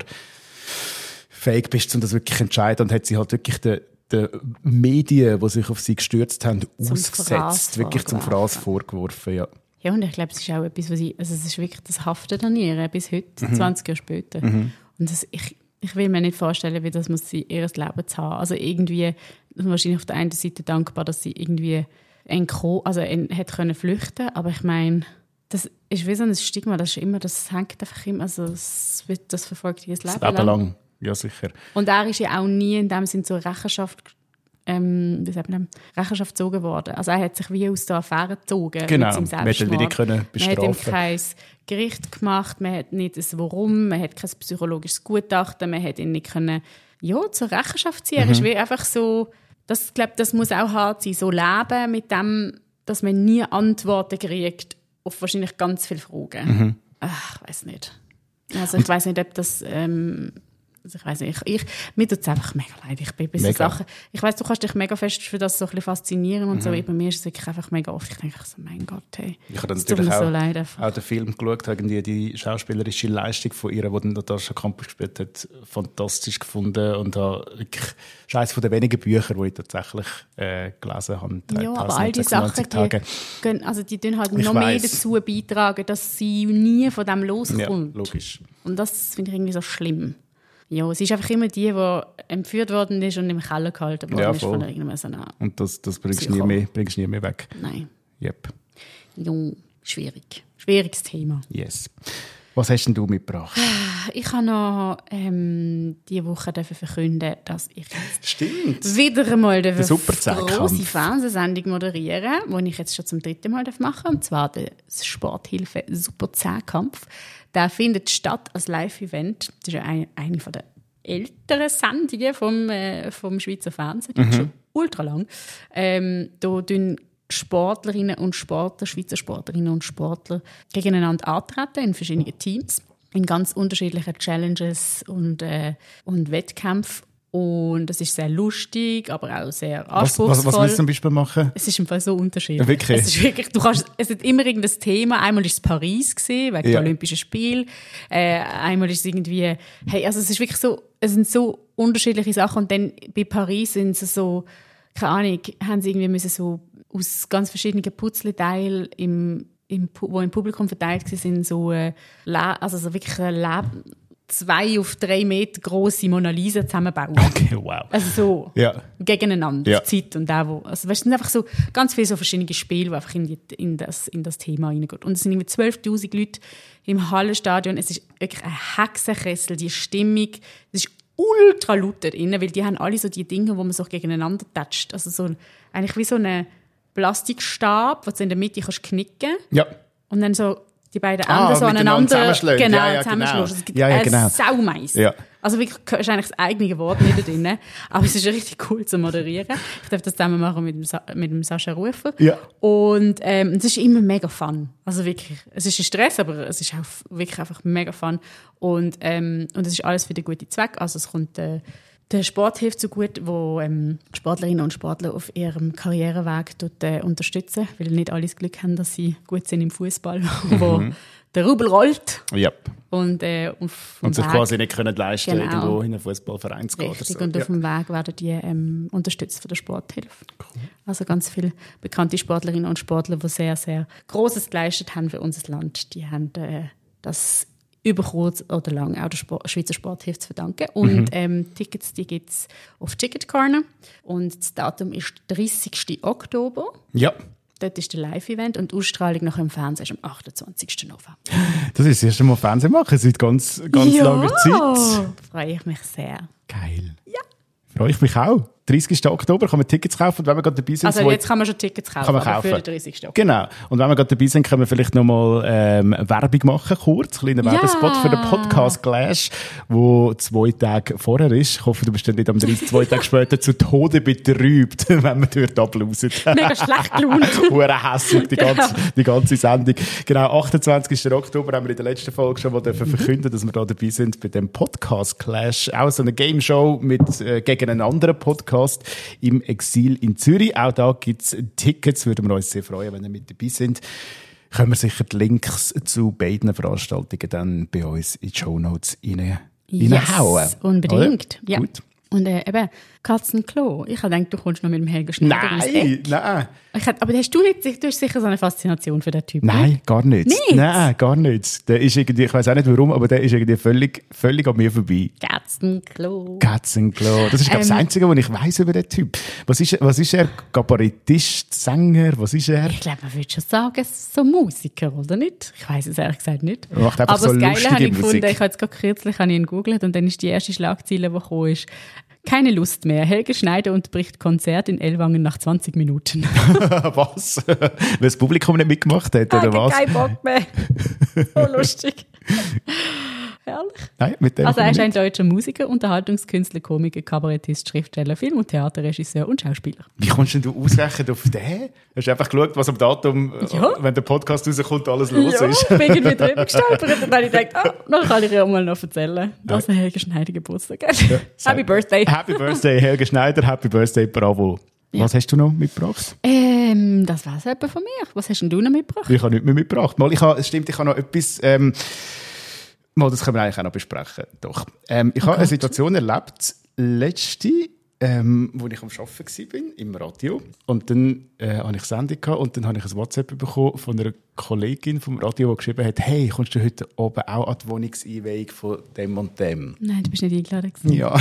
S2: fähig bist, um das wirklich zu entscheiden. Und hat sie halt wirklich den Medien, die sich auf sie gestürzt haben, ausgesetzt, wirklich zum Fraß vorgeworfen, ja.
S1: Ja, und ich glaube, es ist auch etwas, es ist wirklich, das haftet an ihr, bis heute, 20 Jahre später. Und ich will mir nicht vorstellen, wie das muss sie ihr Leben zu haben. Also irgendwie, wahrscheinlich auf der einen Seite dankbar, dass sie irgendwie hat können flüchten, aber ich meine, das ist wie so ein Stigma, das hängt einfach immer, also das verfolgt ihr Leben lang.
S2: Ja, sicher.
S1: Und er ist ja auch nie in dem Sinne zur Rechenschaft wie sagt man, Rechenschaft gezogen worden. Also er hat sich wie aus der Affäre gezogen.
S2: Genau,
S1: mit seinem
S2: man hätte ihn
S1: Selbstmord.
S2: wieder bestrafen.
S1: Man hat ihm kein Gericht gemacht, man hat nicht ein Warum, man hat kein psychologisches Gutachten, man hat ihn nicht können, zur Rechenschaft ziehen. Er ist wie einfach so, ich glaube, das muss auch hart sein, so leben mit dem, dass man nie Antworten kriegt auf wahrscheinlich ganz viele Fragen. Ich weiß nicht. Also ich weiß nicht, ob das... Also ich weiss nicht, mir tut es einfach mega leid. Ich bin bei so Sachen. Ich weiss, du kannst dich mega fest für das so ein bisschen faszinieren und so. Bei mir ist es wirklich einfach mega oft. Ich denke so, mein Gott, hey.
S2: Ich habe
S1: das
S2: natürlich
S1: so leid einfach.
S2: auch den Film geschaut, die schauspielerische Leistung von ihr, die Natascha Campos gespielt hat, fantastisch gefunden und habe wirklich eines von den wenigen Büchern, die ich tatsächlich gelesen habe.
S1: Ja, aber all die Sachen, die tun halt noch mehr dazu beitragen, dass sie nie von dem loskommt.
S2: Ja, logisch.
S1: Und das finde ich irgendwie so schlimm. Ja, es ist einfach immer die entführt worden ist und im Keller gehalten worden ist von irgendeinem so einer
S2: und das bringst du nie mehr weg.
S1: Nein.
S2: Yep.
S1: Ja, schwierig. Schwieriges Thema.
S2: Yes. Was hast denn du mitgebracht?
S1: Ich habe noch diese Woche verkünden, dass ich
S2: jetzt
S1: wieder einmal eine
S2: grosse
S1: Fernsehsendung moderieren, die ich jetzt schon zum 3. Mal machen darf. Und zwar der Sporthilfe Super 10-Kampf. Der findet statt als Live-Event. Das ist ja eine der älteren Sendungen vom Schweizer Fernsehen. Die ist schon ultra lang. Da tun Sportlerinnen und Sportler, Schweizer Sportlerinnen und Sportler gegeneinander antreten in verschiedenen Teams, in ganz unterschiedlichen Challenges und Wettkämpfen. Und es ist sehr lustig, aber auch sehr anspruchsvoll.
S2: Was willst du zum Beispiel machen?
S1: Es ist im Fall so unterschiedlich.
S2: Wirklich?
S1: Es ist wirklich, es hat immer irgendein Thema. Einmal war es Paris, wegen der Olympischen Spiele. Einmal ist es irgendwie, also es ist wirklich so, es sind so unterschiedliche Sachen. Und dann bei Paris sind sie so, keine Ahnung, haben sie irgendwie müssen so aus ganz verschiedenen Putzleteilen wo im Publikum verteilt waren, so wirklich 2 auf 3 Meter grosse Mona Lisa zusammenbauen.
S2: Okay, wow.
S1: Also so gegeneinander, auf Zeit und auch also es sind einfach so ganz viele so verschiedene Spiele, die einfach in das Thema reingehen. Und es sind irgendwie 12'000 Leute im Hallenstadion. Es ist wirklich ein Hexenkessel, die Stimmung, es ist ultra laut da drin, weil die haben alle so die Dinge, wo man so gegeneinander tätscht. Also so, eigentlich wie so einen Plastikstab, den du in der Mitte knicken kannst.
S2: Ja.
S1: Und dann so die beiden Enden so aneinander zusammenschlagen. Es gibt eine Saumeis. Ja. Also wirklich, ist eigentlich das eigene Wort nicht da drin. Aber es ist richtig cool zu moderieren. Ich darf das zusammen machen mit dem Sascha Rufer.
S2: Ja.
S1: Und es ist immer mega fun. Also wirklich, es ist ein Stress, aber es ist auch wirklich einfach mega fun. Und es ist alles für den guten Zweck. Also es kommt der Sporthilfe so gut, wo Sportlerinnen und Sportler auf ihrem Karriereweg unterstützen, weil nicht alle das Glück haben, dass sie gut sind im Fußball, wo der Rubel rollt.
S2: Yep.
S1: Und
S2: sich quasi nicht können leisten, irgendwo in einen Fußballverein zu gehen.
S1: Richtig, oder so. Und auf dem Weg werden die unterstützt von der Sporthilfe. Cool. Also ganz viele bekannte Sportlerinnen und Sportler, die sehr, sehr Grosses geleistet haben für unser Land, die haben das über kurz oder lang auch der Schweizer Sporthilfe zu verdanken. Und Tickets, die gibt es auf Ticket Corner. Und das Datum ist 30. Oktober.
S2: Ja.
S1: Dort ist der Live-Event und die Ausstrahlung nach dem Fernsehen ist am 28. November.
S2: Das ist das erste Mal Fernsehen machen seit ganz langer Zeit.
S1: Freue ich mich sehr.
S2: Geil.
S1: Ja.
S2: Freue ich mich auch. 30. Oktober kann man Tickets kaufen. Und wenn wir gerade dabei sind,
S1: also jetzt kann man schon Tickets kaufen, aber für den 30. Oktober.
S2: Genau. Und wenn wir gerade dabei sind, können wir vielleicht noch mal Werbung machen, kurz. Kleiner Werbespot für den Podcast Clash, wo 2 Tage vorher ist. Ich hoffe, du bist dann nicht am 2 Tage später zu Tode betrübt, wenn wir dort ablausen.
S1: Mega schlecht gelaunt.
S2: Hure hässig, die ganze Sendung. Genau, 28. Oktober haben wir in der letzten Folge schon mal verkünden, dass wir da dabei sind bei dem Podcast Clash. Auch so eine Game Show gegen einen anderen Podcast im Exil in Zürich. Auch da gibt es Tickets, würden wir uns sehr freuen, wenn ihr mit dabei seid. Können wir sicher die Links zu beiden Veranstaltungen dann bei uns in die Shownotes reinhauen.
S1: Unbedingt.
S2: Oder?
S1: Ja.
S2: Gut.
S1: Und eben, Katzenklo. Ich habe gedacht, du kommst noch mit dem Helge Schneider ums Eck.
S2: Nein.
S1: Aber du hast sicher so eine Faszination für den Typ?
S2: Nein, gar nicht.
S1: Nicht?
S2: Nein, gar nicht. Der ist irgendwie, ich weiss auch nicht warum, aber der ist irgendwie völlig an mir vorbei.
S1: Katzenklo.
S2: Das ist, glaube ich, das Einzige, was ich weiss über den Typ. Was ist er? Kabarettist, Sänger? Was ist er?
S1: Ich glaube, man würde schon sagen, so Musiker, oder nicht? Ich weiss es ehrlich gesagt nicht.
S2: Er macht einfach
S1: aber
S2: so
S1: das Geile habe ich
S2: Musik.
S1: gefunden, ich habe jetzt gerade kürzlich ihn gegoogelt und dann ist die erste Schlagzeile, die gekommen ist, Keine Lust mehr. Helge Schneider unterbricht Konzert in Ellwangen nach 20 Minuten.
S2: Was? Weil das Publikum nicht mitgemacht hat, oder was?
S1: Kein Bock mehr. So lustig. Herrlich.
S2: Nein, mit dem
S1: Also er ist ein deutscher Musiker, Unterhaltungskünstler, Komiker, Kabarettist, Schriftsteller, Film- und Theaterregisseur und Schauspieler.
S2: Wie kommst denn du ausgerechnet auf den? Hast du einfach geschaut, was am Datum, wenn der Podcast rauskommt, alles los ist?
S1: Ich bin irgendwie drüber gestolpert und dann habe ich gedacht, noch kann ich ja mal noch erzählen, dass er Helge Schneider Geburtstag hat. Ja, Happy Birthday.
S2: Happy Birthday, Helge Schneider, Happy Birthday, bravo. Ja. Was hast du noch mitgebracht?
S1: Das war es etwa von mir. Was hast denn du noch mitgebracht?
S2: Ich habe nichts mehr mitgebracht. Es habe noch etwas... das können wir eigentlich auch noch besprechen. Doch. Ich habe eine Situation erlebt, letzte, wo ich am Arbeiten war, im Radio. Und dann hatte ich Sendung und dann habe ich ein WhatsApp bekommen von einer Kollegin vom Radio, die geschrieben hat, hey, kommst du heute oben auch an die Wohnungseinweihung von dem und dem?
S1: Nein, du bist nicht eingeladen gewesen.
S2: Ja.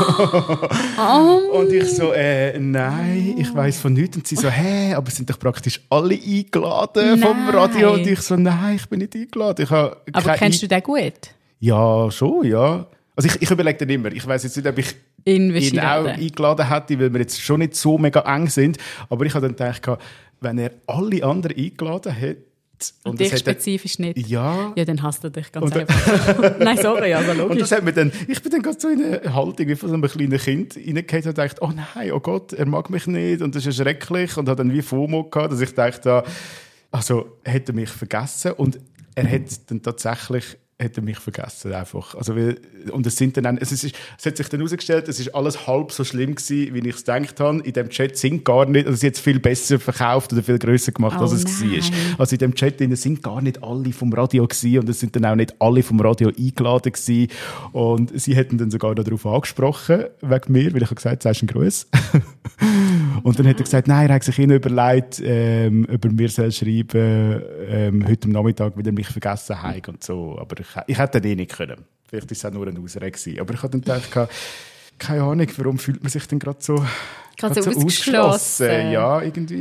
S2: Und ich so, nein, ich weiss von nichts. Und sie so, hey, aber es sind doch praktisch alle eingeladen vom Radio. Und ich so, nein, ich bin nicht eingeladen.
S1: Aber kennst du den gut?
S2: Ja, schon, ja. Also ich überlege dann immer, ich weiss jetzt nicht, ob ich ihn auch eingeladen hätte, weil wir jetzt schon nicht so mega eng sind. Aber ich habe dann gedacht, wenn er alle anderen eingeladen hat,
S1: und dich spezifisch nicht?
S2: Ja.
S1: Ja, dann hasst er dich ganz einfach. Nein, sorry, also logisch.
S2: Und das hat mir dann, ich bin dann gerade so in eine Haltung wie von so einem kleinen Kind reingegangen und dachte, oh nein, oh Gott, er mag mich nicht und das ist schrecklich. Und habe dann wie FOMO gehabt, dass ich dachte, also hätte er mich vergessen und er hat dann tatsächlich hat er mich vergessen einfach. Also, und es hat sich dann herausgestellt, es ist alles halb so schlimm gewesen, wie ich es gedacht habe. In dem Chat sind gar nicht, also sie hat es viel besser verkauft oder viel grösser gemacht, als es war. Also in dem Chat sind gar nicht alle vom Radio gewesen und es sind dann auch nicht alle vom Radio eingeladen gewesen. Und sie hätten dann sogar noch darauf angesprochen, wegen mir, weil ich habe gesagt, sagst du einen Gruß. Und dann hat er gesagt, nein, er hat sich ihnen überlegt, über mir soll schreiben, heute am Nachmittag, weil er mich vergessen hat und so. Aber ich hätte den nicht können. Vielleicht war es auch nur eine Ausrede gewesen. Aber ich habe dann gedacht, keine Ahnung, warum fühlt man sich denn gerade so ausgeschlossen? Ja, irgendwie.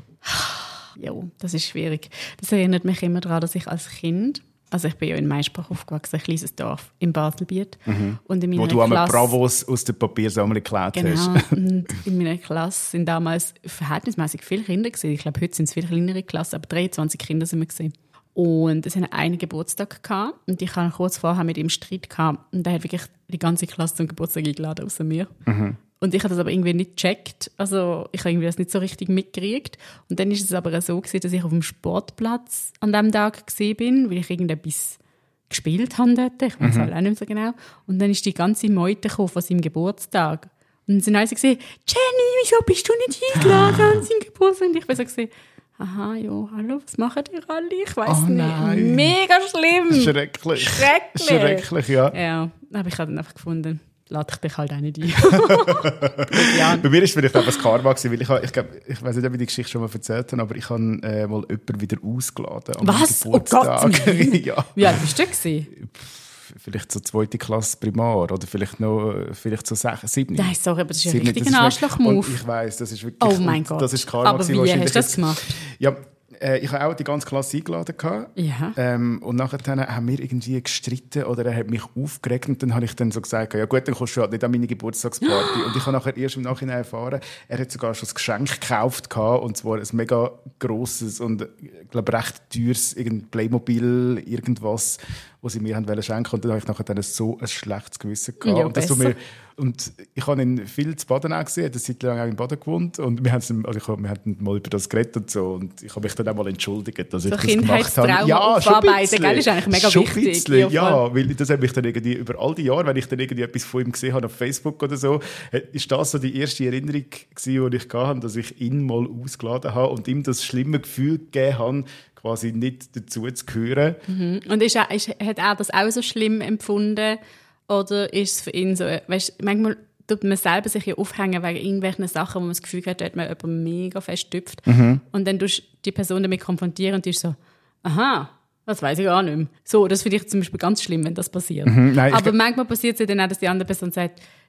S1: Ja, das ist schwierig. Das erinnert mich immer daran, dass ich als Kind, also ich bin ja in Maispach aufgewachsen, ein kleines Dorf im Baselbiet. Und in meiner
S2: wo du einmal Bravos aus der Papiersammlung geklaut hast.
S1: Und in meiner Klasse sind damals verhältnismäßig viele Kinder gewesen. Ich glaube, heute sind es viel kleinere Klassen, aber 23 Kinder sind wir gewesen. Und es hatte einen Geburtstag gehabt, und ich hatte kurz vorher mit ihm Streit gehabt. Und er hat wirklich die ganze Klasse zum Geburtstag eingeladen, außer mir. Mhm. Und ich habe das aber irgendwie nicht gecheckt. Also ich habe irgendwie das nicht so richtig mitgekriegt. Und dann ist es aber so gewesen, dass ich auf dem Sportplatz an diesem Tag gesehen bin, weil ich irgendetwas gespielt habe dort. Ich weiß es auch nicht so genau. Und dann ist die ganze Meute gekommen von seinem Geburtstag. Und dann sind alle so gesehen, Jenny, wieso bist du nicht eingeladen an seinen Geburtstag? Und ich war so gesehen, aha, ja, hallo, was machen ihr alle? Ich weiss nicht.
S2: Nein.
S1: Mega schlimm.
S2: Schrecklich. Schrecklich, ja.
S1: Ja, aber ich habe dann einfach gefunden, lade ich dich halt auch nicht ein.
S2: Bei mir war es vielleicht auch das Karma gewesen, weil ich weiss nicht, ob ich die Geschichte schon mal erzählt habe, aber ich habe mal jemanden wieder ausgeladen am Geburtstag.
S1: Oh Gott,
S2: ja.
S1: Wie alt warst du gewesen?
S2: Vielleicht so 2. Klasse Primar oder vielleicht so 7.
S1: Nein, sorry, aber das ist ein richtiger Arschloch-Move.
S2: Ich weiss, das ist wirklich...
S1: Oh mein Gott.
S2: Das ist Karma.
S1: Aber wie hast du das gemacht?
S2: Ja, ich habe auch die ganze Klasse eingeladen.
S1: Ja.
S2: Und nachher haben wir irgendwie gestritten oder er hat mich aufgeregt und dann habe ich dann so gesagt, ja gut, dann kommst du halt nicht an meine Geburtstagsparty. Und ich habe nachher erst im Nachhinein erfahren, er hat sogar schon ein Geschenk gekauft und zwar ein mega grosses und ich glaube recht teures irgendein Playmobil, irgendwas, was sie mir haben schenken. Und dann habe ich nachher dann so ein schlechtes Gewissen gehabt.
S1: Ja,
S2: und ich habe ihn viel zu Baden auch gesehen, er hat eine Zeit lang auch in Baden gewohnt und wir haben mal über das geredet und so und ich habe mich dann auch mal entschuldigt, dass
S1: so
S2: ich das gemacht habe.
S1: Ja, aufarbeiten, gell, ist eigentlich mega wichtig.
S2: Bisschen, ja, weil das hat mich dann irgendwie über all die Jahre, wenn ich dann irgendwie etwas von ihm gesehen habe auf Facebook oder so, ist das so die erste Erinnerung gewesen, die ich hatte, dass ich ihn mal ausgeladen habe und ihm das schlimme Gefühl gegeben habe, quasi nicht dazu zu gehören.
S1: Mhm. Und hat er das auch so schlimm empfunden? Oder ist es für ihn so, weißt, manchmal tut man selber sich ja aufhängen wegen irgendwelchen Sachen, wo man das Gefühl hat, da hat man jemanden mega fest tüpft. Mhm. Und dann tust du die Person damit konfrontieren und die ist so, aha, das weiss ich gar nicht mehr. So, das finde ich zum Beispiel ganz schlimm, wenn das passiert. Mhm, nein, aber manchmal passiert es ja dann auch, dass die andere Person sagt,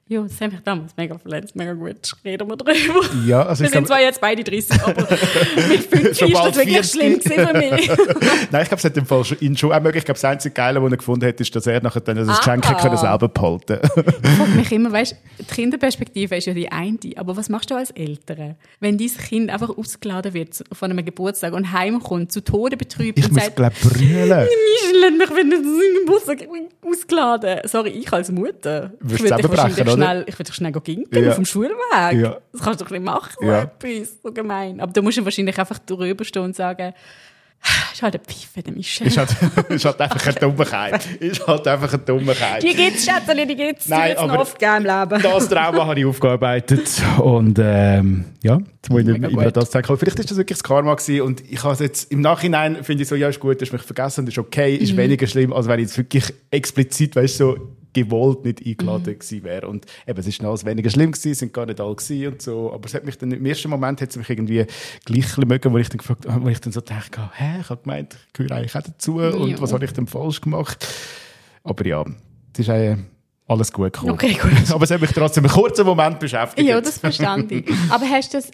S1: Ja, das hat mich damals mega verletzt, mega gut. Reden wir drüber.
S2: Ja, also
S1: wir sind zwar jetzt beide 30, aber mit 50 ist das wirklich schlimm gewesen für mich.
S2: Nein, ich glaube, es hat im Fall ihn schon auch möglich. Ich glaube, das einzige Geile, was er gefunden hat, ist, dass er nachher dann das Geschenk können selber behalten konnte.
S1: Ich frage mich immer, weißt, die Kinderperspektive ist ja die eine, aber was machst du als Eltern, wenn dein Kind einfach ausgeladen wird von einem Geburtstag und heimkommt, zu Tode betrübt und sagt,
S2: glaube ich, brüllen.
S1: Michel, ich bin zum Geburtstag ausgeladen. Sorry, ich als Mutter.
S2: Würdest du zusammenbrechen, oder?
S1: Ich würde schnell gehen auf dem Schulweg.
S2: Ja.
S1: Das kannst du doch nicht machen,
S2: Ja.
S1: etwas, so gemein. Aber da musst du wahrscheinlich einfach drüberstehen und sagen, ist halt ein Pfeife, der Michel.
S2: Ist halt einfach eine Dummheit. Ist halt einfach eine Dummheit.
S1: Die gibt's, Schätzchen, die gibt's.
S2: Nein,
S1: Die wird's noch
S2: aber
S1: oft geben im Leben.
S2: Das Trauma habe ich aufgearbeitet. Und ja, jetzt muss ich nicht immer das sagen. Vielleicht ist das wirklich das Karma gewesen. Und ich habe es jetzt im Nachhinein, finde ich so, ja, ist gut, du hast mich vergessen und ist okay, ist weniger schlimm, als wenn ich jetzt wirklich explizit, weißt du, so gewollt nicht eingeladen gewesen wäre. Und eben, es ist noch alles weniger schlimm gewesen, sind gar nicht alle gewesen und so. Aber es hat mich dann, im ersten Moment hat es mich irgendwie gleich mögen, wo ich dann so dachte, ich habe gemeint, ich gehöre eigentlich auch dazu und was habe ich denn falsch gemacht? Aber ja, es ist alles gut gekommen.
S1: Okay, gut.
S2: Aber es hat mich trotzdem einen kurzen Moment beschäftigt.
S1: Ja, das verstand ich. Aber hast du das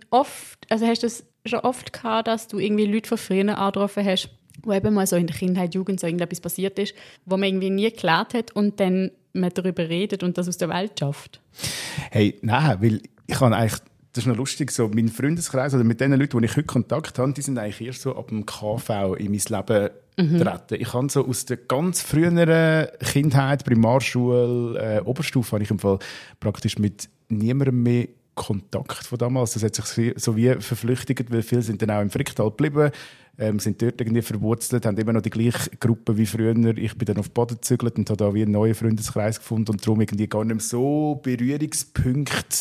S1: hast du das schon oft gehabt, dass du irgendwie Leute von früher angetroffen hast, wo eben mal so in der Kindheit, Jugend so irgendetwas passiert ist, wo man irgendwie nie geklärt hat und dann man darüber redet und das aus der Welt schafft?
S2: Hey, nein, weil ich habe eigentlich, das ist noch lustig, so mein Freundeskreis oder mit den Leuten, die ich heute Kontakt habe, die sind eigentlich erst so ab dem KV in mein Leben getreten. Ich habe so aus der ganz früheren Kindheit, Primarschule, Oberstufe, habe ich im Fall praktisch mit niemandem mehr Kontakt von damals. Das hat sich so wie verflüchtigt, weil viele sind dann auch im Fricktal geblieben, sind dort irgendwie verwurzelt, haben immer noch die gleiche Gruppe wie früher. Ich bin dann auf Boden gezügelt und habe da wie einen neuen Freundeskreis gefunden und darum irgendwie gar nicht mehr so Berührungspunkte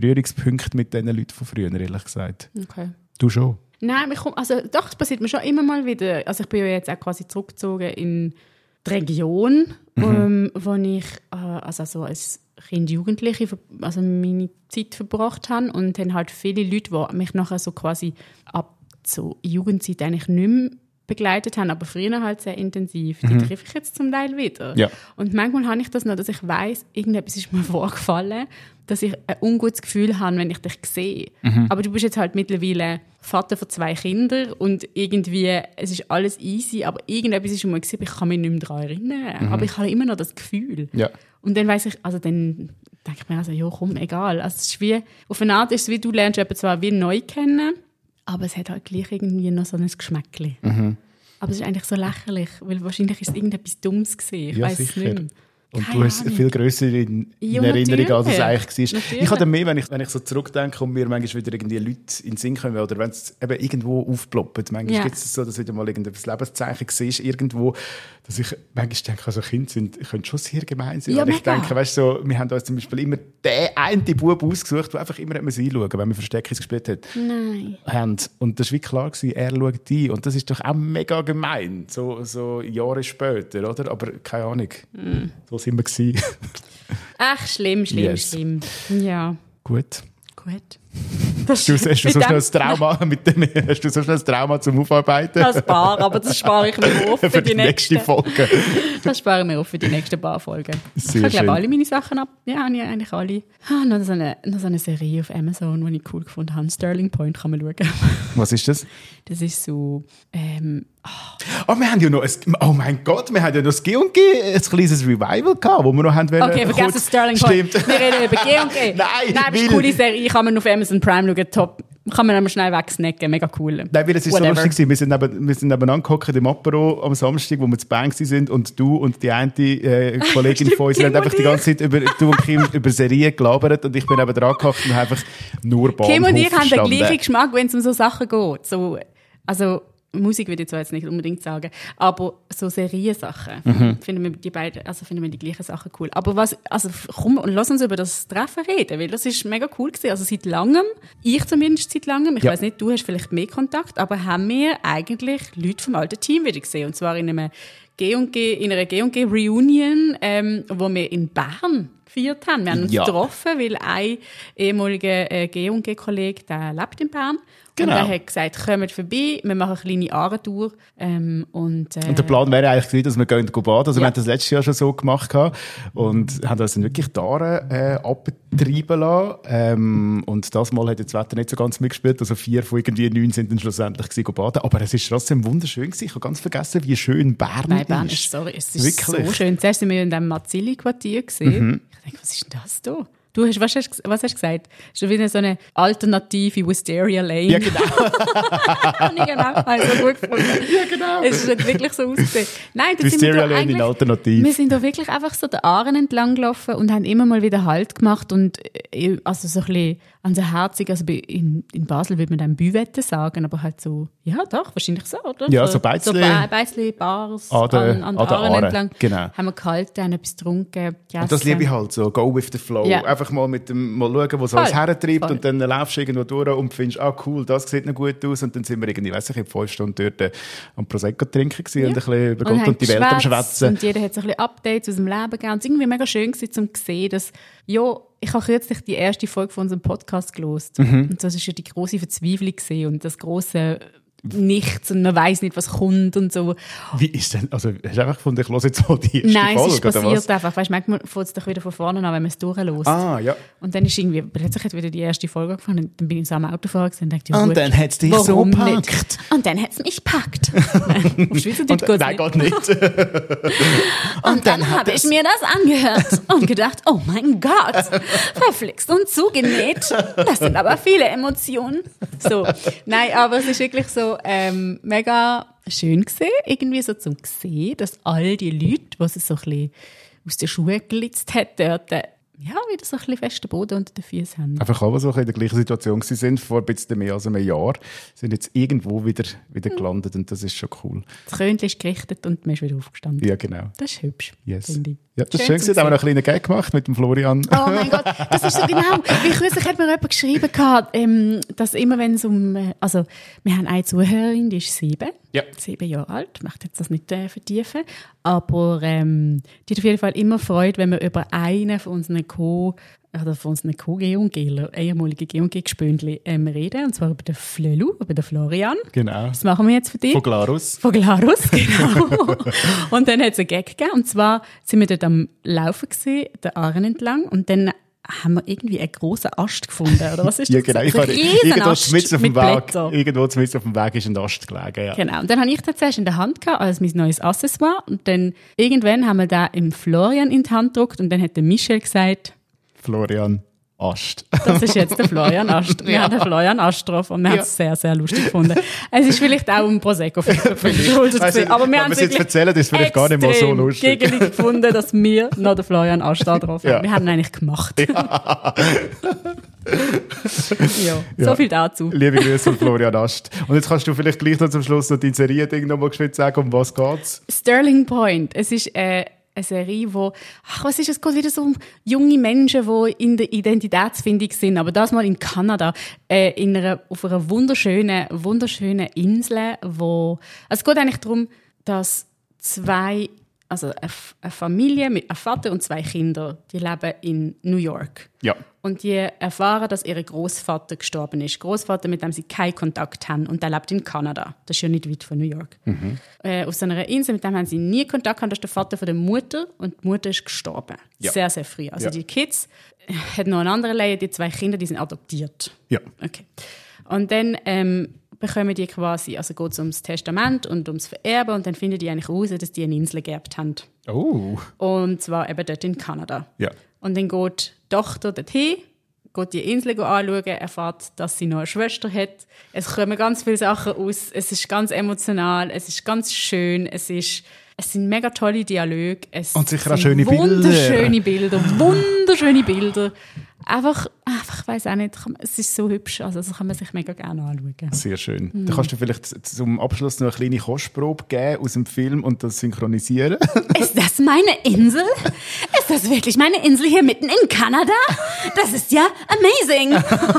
S2: mit den Leuten von früher, ehrlich gesagt.
S1: Okay.
S2: Du schon?
S1: Nein, doch, es passiert mir schon immer mal wieder. Also ich bin ja jetzt auch quasi zurückgezogen in die Region, wo ich also so als Kind, Jugendliche, also meine Zeit verbracht habe und dann halt viele Leute, die mich nachher so quasi ab so Jugendzeit eigentlich nicht mehr begleitet haben, aber früher halt sehr intensiv. Die treffe ich jetzt zum Teil wieder.
S2: Ja.
S1: Und manchmal habe ich das noch, dass ich weiss, irgendetwas ist mir vorgefallen, dass ich ein ungutes Gefühl habe, wenn ich dich sehe. Aber du bist jetzt halt mittlerweile Vater von 2 Kindern und irgendwie, es ist alles easy, aber irgendetwas ist schon mal gesehen, ich kann mich nicht mehr daran erinnern. Aber ich habe immer noch das Gefühl.
S2: Ja.
S1: Und dann weiss ich, also dann denke ich mir also, ja komm, egal. Also es ist wie, auf eine Art ist es wie, du lernst jemanden zwar wie neu kennen, aber es hat halt gleich irgendwie noch so ein Geschmäckchen. Aber es ist eigentlich so lächerlich, weil wahrscheinlich ist es irgendetwas Dummes gewesen. Ich weiss es nicht mehr.
S2: Und du hast es viel grösser in Erinnerung, als es eigentlich war.
S1: Natürlich.
S2: Ich habe dann mehr, wenn ich so zurückdenke und mir manchmal wieder irgendwie Leute in den Sinn kommen, oder wenn es eben irgendwo aufploppt. Manchmal gibt es so, dass wieder mal irgendein Lebenszeichen siehst, irgendwo, dass ich manchmal denke, also Kinder können schon sehr gemein sein.
S1: Ja,
S2: ich
S1: mega.
S2: denke, weißt, so, wir haben uns zum Beispiel immer den einen Bub ausgesucht, der einfach immer reinschauen, wenn wir Versteckis gespielt haben. Und das war wie klar gewesen, er schaut ein. Und das ist doch auch mega gemein, so Jahre später, oder? Aber keine Ahnung. So sind wir gewesen.
S1: Ach, schlimm. Ja.
S2: Gut.
S1: Das
S2: Hast du so schnell ein Trauma hast du so schnell ein Trauma zum Aufarbeiten?
S1: ein paar, aber das spare ich mir auf für die
S2: nächste Folge.
S1: Das spare ich mir auf für die nächsten paar Folgen.
S2: Sehr
S1: ich glaube
S2: schön.
S1: alle meine Sachen ab. Ja, habe ich eigentlich alle. Noch so eine Serie auf Amazon, die ich cool gefunden habe. Sterling Point kann man schauen.
S2: Was ist das?
S1: Das ist so...
S2: wir haben ja noch oh mein Gott, wir haben ja noch das G&G, ein kleines Revival gehabt, wo wir noch haben wollen.
S1: Okay, vergessen Sterling Point. Wir reden über G&G.
S2: Nein,
S1: das ist eine coole Serie. Kann man auf Amazon Prime schauen. Top. Kann man einmal schnell wegsnacken. Mega cool.
S2: Nein, weil es ist so lustig gewesen. Wir sind nebeneinander gehockt im Apero am Samstag, wo wir zu Bang sind und du und die eine Kollegin von uns haben einfach die ganze Zeit du und Kim über Serien gelabert und ich bin eben dran gehockt und habe einfach nur Bahnhof
S1: Kim und ich haben den
S2: verstanden.
S1: gleichen Geschmack, wenn es um so Sachen geht. So, also Musik würde ich zwar jetzt nicht unbedingt sagen, aber so Seriensachen finden wir die gleichen Sachen cool. Aber komm und lass uns über das Treffen reden, weil das ist mega cool gewesen. Also seit langem, ich zumindest seit langem, ich weiss nicht, du hast vielleicht mehr Kontakt, aber haben wir eigentlich Leute vom alten Team wieder gesehen. Und zwar in einer G&G Reunion, wo wir in Bern gefeiert haben. Wir haben uns getroffen, weil ein ehemaliger G&G-Kollege, der lebt in Bern.
S2: Genau.
S1: Und er hat gesagt, kommt vorbei, wir machen eine kleine Aarentour. Und
S2: der Plan wäre eigentlich gewesen, dass wir gehen baden. Also wir
S1: Ja.
S2: haben das letztes Jahr schon so gemacht und haben das dann wirklich die Aare abtreiben lassen. Und das Mal hat das Wetter nicht so ganz mitgespielt. Also 4 von irgendwie 9 sind dann schlussendlich gewesen, baden. Aber es ist trotzdem wunderschön gewesen. Ich habe ganz vergessen, wie schön Bern
S1: Nein, Bern
S2: ist.
S1: ist, sorry, es ist
S2: Wirklich?
S1: so schön. Zuerst sind wir in diesem Mazzilli-Quartier gesehen. Ich denke, was ist denn das da? Du hast, was hast du gesagt? Ist schon wieder so eine alternative Wisteria Lane.
S2: Ja, genau.
S1: genau, habe ich so gut gefunden.
S2: Ja, genau.
S1: Es hat wirklich so ausgesehen. Nein, da sind wir
S2: Wisteria
S1: da
S2: Lane in
S1: eigentlich...
S2: Alternativ.
S1: Wir sind da wirklich einfach so den Aaren entlang gelaufen und haben immer mal wieder Halt gemacht und also so ein bisschen an so herzig, also in Basel würde man dann Büvette sagen, aber halt so, ja doch, wahrscheinlich so, oder?
S2: Ja, so Beizli.
S1: Bars
S2: An der
S1: an der Aaren
S2: Aare,
S1: entlang.
S2: genau.
S1: Haben wir gehalten, haben etwas getrunken, gegessen.
S2: Und das liebe ich halt so, go with the flow.
S1: Ja.
S2: Einfach mal mal schauen, wo es alles
S1: Voll.
S2: hertreibt
S1: Voll.
S2: und dann laufst du irgendwo durch und findest, cool, das sieht noch gut aus und dann sind wir irgendwie, weiss ich, 5 Stunden dort am Prosecco trinken gewesen und ein bisschen über Gott
S1: haben
S2: und die Welt am
S1: geschwätzt
S2: Schwätzen.
S1: Und jeder hat so ein bisschen Updates aus dem Leben gegeben. Und es war irgendwie mega schön gewesen, um zu sehen, dass, ja, ich habe kürzlich die erste Folge von unserem Podcast gehört. Und das war ja die grosse Verzweiflung gewesen und das grosse Nichts und man weiss nicht, was kommt und so.
S2: Wie ist denn, also hast du einfach gefunden, ich höre jetzt mal die erste
S1: Nein,
S2: Folge,
S1: es ist
S2: oder was?
S1: passiert einfach. Weißt, manchmal fängt es doch wieder von vorne an, wenn man es durchlässt.
S2: Ja.
S1: Und dann ist irgendwie, plötzlich hat wieder die erste Folge angefangen und dann bin ich so am Autofahren und dachte, ja,
S2: Und
S1: gut,
S2: dann hat es dich so
S1: warum
S2: gepackt.
S1: nicht? Und dann hat es mich gepackt. Nein, auf Schweizerdeutsch geht's
S2: Nein,
S1: nicht.
S2: geht nicht.
S1: Und dann habe ich mir das angehört und gedacht, oh mein Gott, verflixt und zugenäht. Das sind aber viele Emotionen. So, nein, aber es ist wirklich so mega schön gesehen, irgendwie so zum sehen, dass all die Leute, die es so ein bisschen aus den Schuhen gelitzt hat, dort ja, wieder so ein bisschen festen Boden unter den Füßen haben.
S2: Einfach alle, die in der gleichen Situation waren, vor ein bisschen mehr als einem Jahr, sind jetzt irgendwo wieder gelandet und das ist schon cool.
S1: Das Krönchen ist gerichtet und man ist wieder aufgestanden.
S2: Ja, genau.
S1: Das ist hübsch,
S2: Yes.
S1: finde ich.
S2: Ja, das ist
S1: Schön
S2: schön.
S1: zum
S2: Da haben wir noch einen kleinen Gag gemacht mit dem Florian.
S1: Oh mein Gott, das ist so genau. Wie kürzlich hat mir jemand geschrieben, dass immer wenn es also wir haben eine Zuhörerin, die ist 7.
S2: Ja.
S1: 7 Jahre alt, ich möchte jetzt das nicht vertiefen, aber die hat auf jeden Fall immer Freude, wenn wir über einen von unseren Co-G&Gler, ehemaligen G&G-Gespöndli reden, und zwar über den Flölu, über den Florian.
S2: Genau.
S1: Das machen wir jetzt für dich.
S2: Von Glarus.
S1: Von Glarus, genau. Und dann hat es einen Gag gegeben. Und zwar sind wir dort am Laufen gewesen, den Aaren entlang. Und dann haben wir irgendwie einen grossen Ast gefunden. Oder was ist das?
S2: Ja, genau.
S1: So ein
S2: Irgendwo
S1: Riesenast
S2: mitten auf dem
S1: mit
S2: Weg.
S1: Blättern.
S2: Irgendwo mitten auf dem Weg ist ein Ast gelegen, ja.
S1: Genau. Und dann habe ich das zuerst in der Hand gehabt, als mein neues Accessoire. Und dann irgendwann haben wir da im Florian in die Hand gedrückt. Und dann hat der Michel gesagt,
S2: Florian Ast.
S1: das ist jetzt der Florian Ast. Wir haben den Florian Ast getroffen und wir haben es sehr, sehr lustig gefunden. Es ist vielleicht auch ein Prosecco verschuldet
S2: Weißt du,
S1: gewesen, aber wir
S2: wenn
S1: haben
S2: wir es jetzt erzählen, ist es vielleicht gar nicht mal so
S1: extrem
S2: lustig.
S1: gegelig gefunden, dass wir noch den Florian Ast da drauf haben.
S2: Ja.
S1: Wir haben ihn eigentlich gemacht. Ja, so viel dazu.
S2: Liebe Grüße von Florian Ast. Und jetzt kannst du vielleicht gleich noch zum Schluss noch dein Serie-Ding noch mal geschwind sagen, um was geht's?
S1: Sterling Point. Es ist eine Serie, wo, was ist es, geht wieder so um junge Menschen, die in der Identitätsfindung sind, aber das mal in Kanada, auf einer wunderschönen Insel, also es geht eigentlich darum, dass eine Familie mit einem Vater und 2 Kindern, die leben in New York.
S2: Ja.
S1: Und die erfahren, dass ihr Großvater gestorben ist. Großvater, mit dem sie keinen Kontakt haben. Und der lebt in Kanada. Das ist ja nicht weit von New York. Auf so einer Insel, mit dem haben sie nie Kontakt gehabt. Das ist der Vater von der Mutter. Und die Mutter ist gestorben.
S2: Ja.
S1: Sehr, sehr früh. Also
S2: Ja.
S1: die Kids hat noch eine andere Leihe. Die 2 Kinder, die sind adoptiert.
S2: Ja.
S1: Okay. Und dann bekommen die quasi, also geht es ums Testament und ums Vererben. Und dann finden die eigentlich raus, dass die eine Insel geerbt haben.
S2: Oh.
S1: Und zwar eben dort in Kanada.
S2: Ja.
S1: Und dann geht die Tochter dorthin, geht die Insel anschauen, erfährt, dass sie noch eine Schwester hat. Es kommen ganz viele Sachen aus. Es ist ganz emotional, es ist ganz schön, es sind mega tolle Dialoge.
S2: Und sicher auch
S1: sind
S2: schöne Bilder.
S1: Wunderschöne Bilder. Einfach, ich weiss auch nicht, es ist so hübsch, also das kann man sich mega gerne anschauen.
S2: Sehr schön. Dann kannst du vielleicht zum Abschluss noch eine kleine Kostprobe geben aus dem Film und das synchronisieren.
S1: Ist das meine Insel? Ist das wirklich meine Insel hier mitten in Kanada? Das ist ja amazing.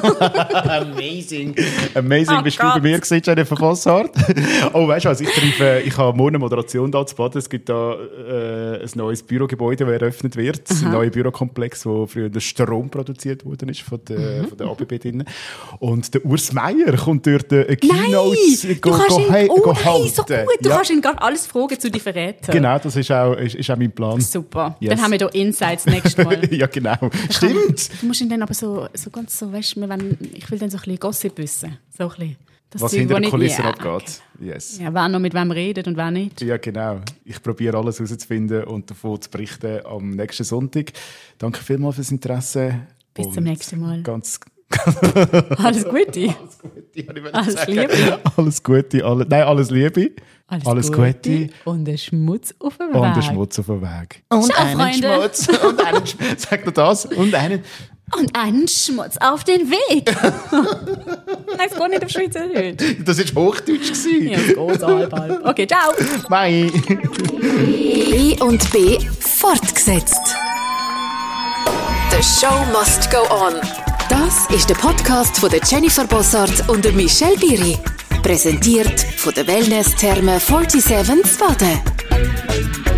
S2: Amazing, bist du bei mir gewesen, Jennifer Bossart? Oh, weißt du was, ich habe morgen eine Moderation da zu Baden. Es gibt da ein neues Bürogebäude, das eröffnet wird. Ein neuer Bürokomplex, wo früher der Strom produziert worden ist von der von der ABB drin. Und der Urs Meier kommt dort eine Keynote
S1: Nein, du kannst ihn,
S2: halten.
S1: so gut, du kannst ihn gerade alles fragen zu dir verraten.
S2: Genau, das ist auch mein Plan.
S1: Super,
S2: Yes.
S1: dann haben wir hier Insights nächstes Mal.
S2: Ja, genau. Stimmt.
S1: Du musst ihn dann aber so ganz so, weißt du, ich will dann so ein bisschen Gossip wissen. So ein bisschen. Das
S2: Was
S1: Zeug,
S2: hinter
S1: wo
S2: den Kulissen
S1: ja,
S2: abgeht. Yes.
S1: Ja, wer noch mit wem redet und wer nicht.
S2: Ja, genau. Ich probiere alles herauszufinden und davon zu berichten am nächsten Sonntag. Danke vielmals fürs Interesse.
S1: Bis zum nächsten Mal.
S2: Ganz
S1: Alles Gute. Alles Liebe.
S2: Alles Gute. Alles Liebe. Alles Gute.
S1: Und ein Schmutz auf dem Weg.
S2: Und ein Schmutz auf dem Weg. Und
S1: Ciao,
S2: einen
S1: Freunde.
S2: Schmutz. Und einen Schmutz. Sag nur das. Und einen
S1: Schmutz auf den Weg. Nein, es geht nicht auf Schweizerdeutsch.
S2: Das war Hochdeutsch.
S1: Ja, es geht halb. Okay, ciao.
S2: Bye.
S3: B&B fortgesetzt. The Show must go on. Das ist der Podcast von der Jennifer Bossart und der Michelle Biri. Präsentiert von der Wellness-Therme 47 Baden.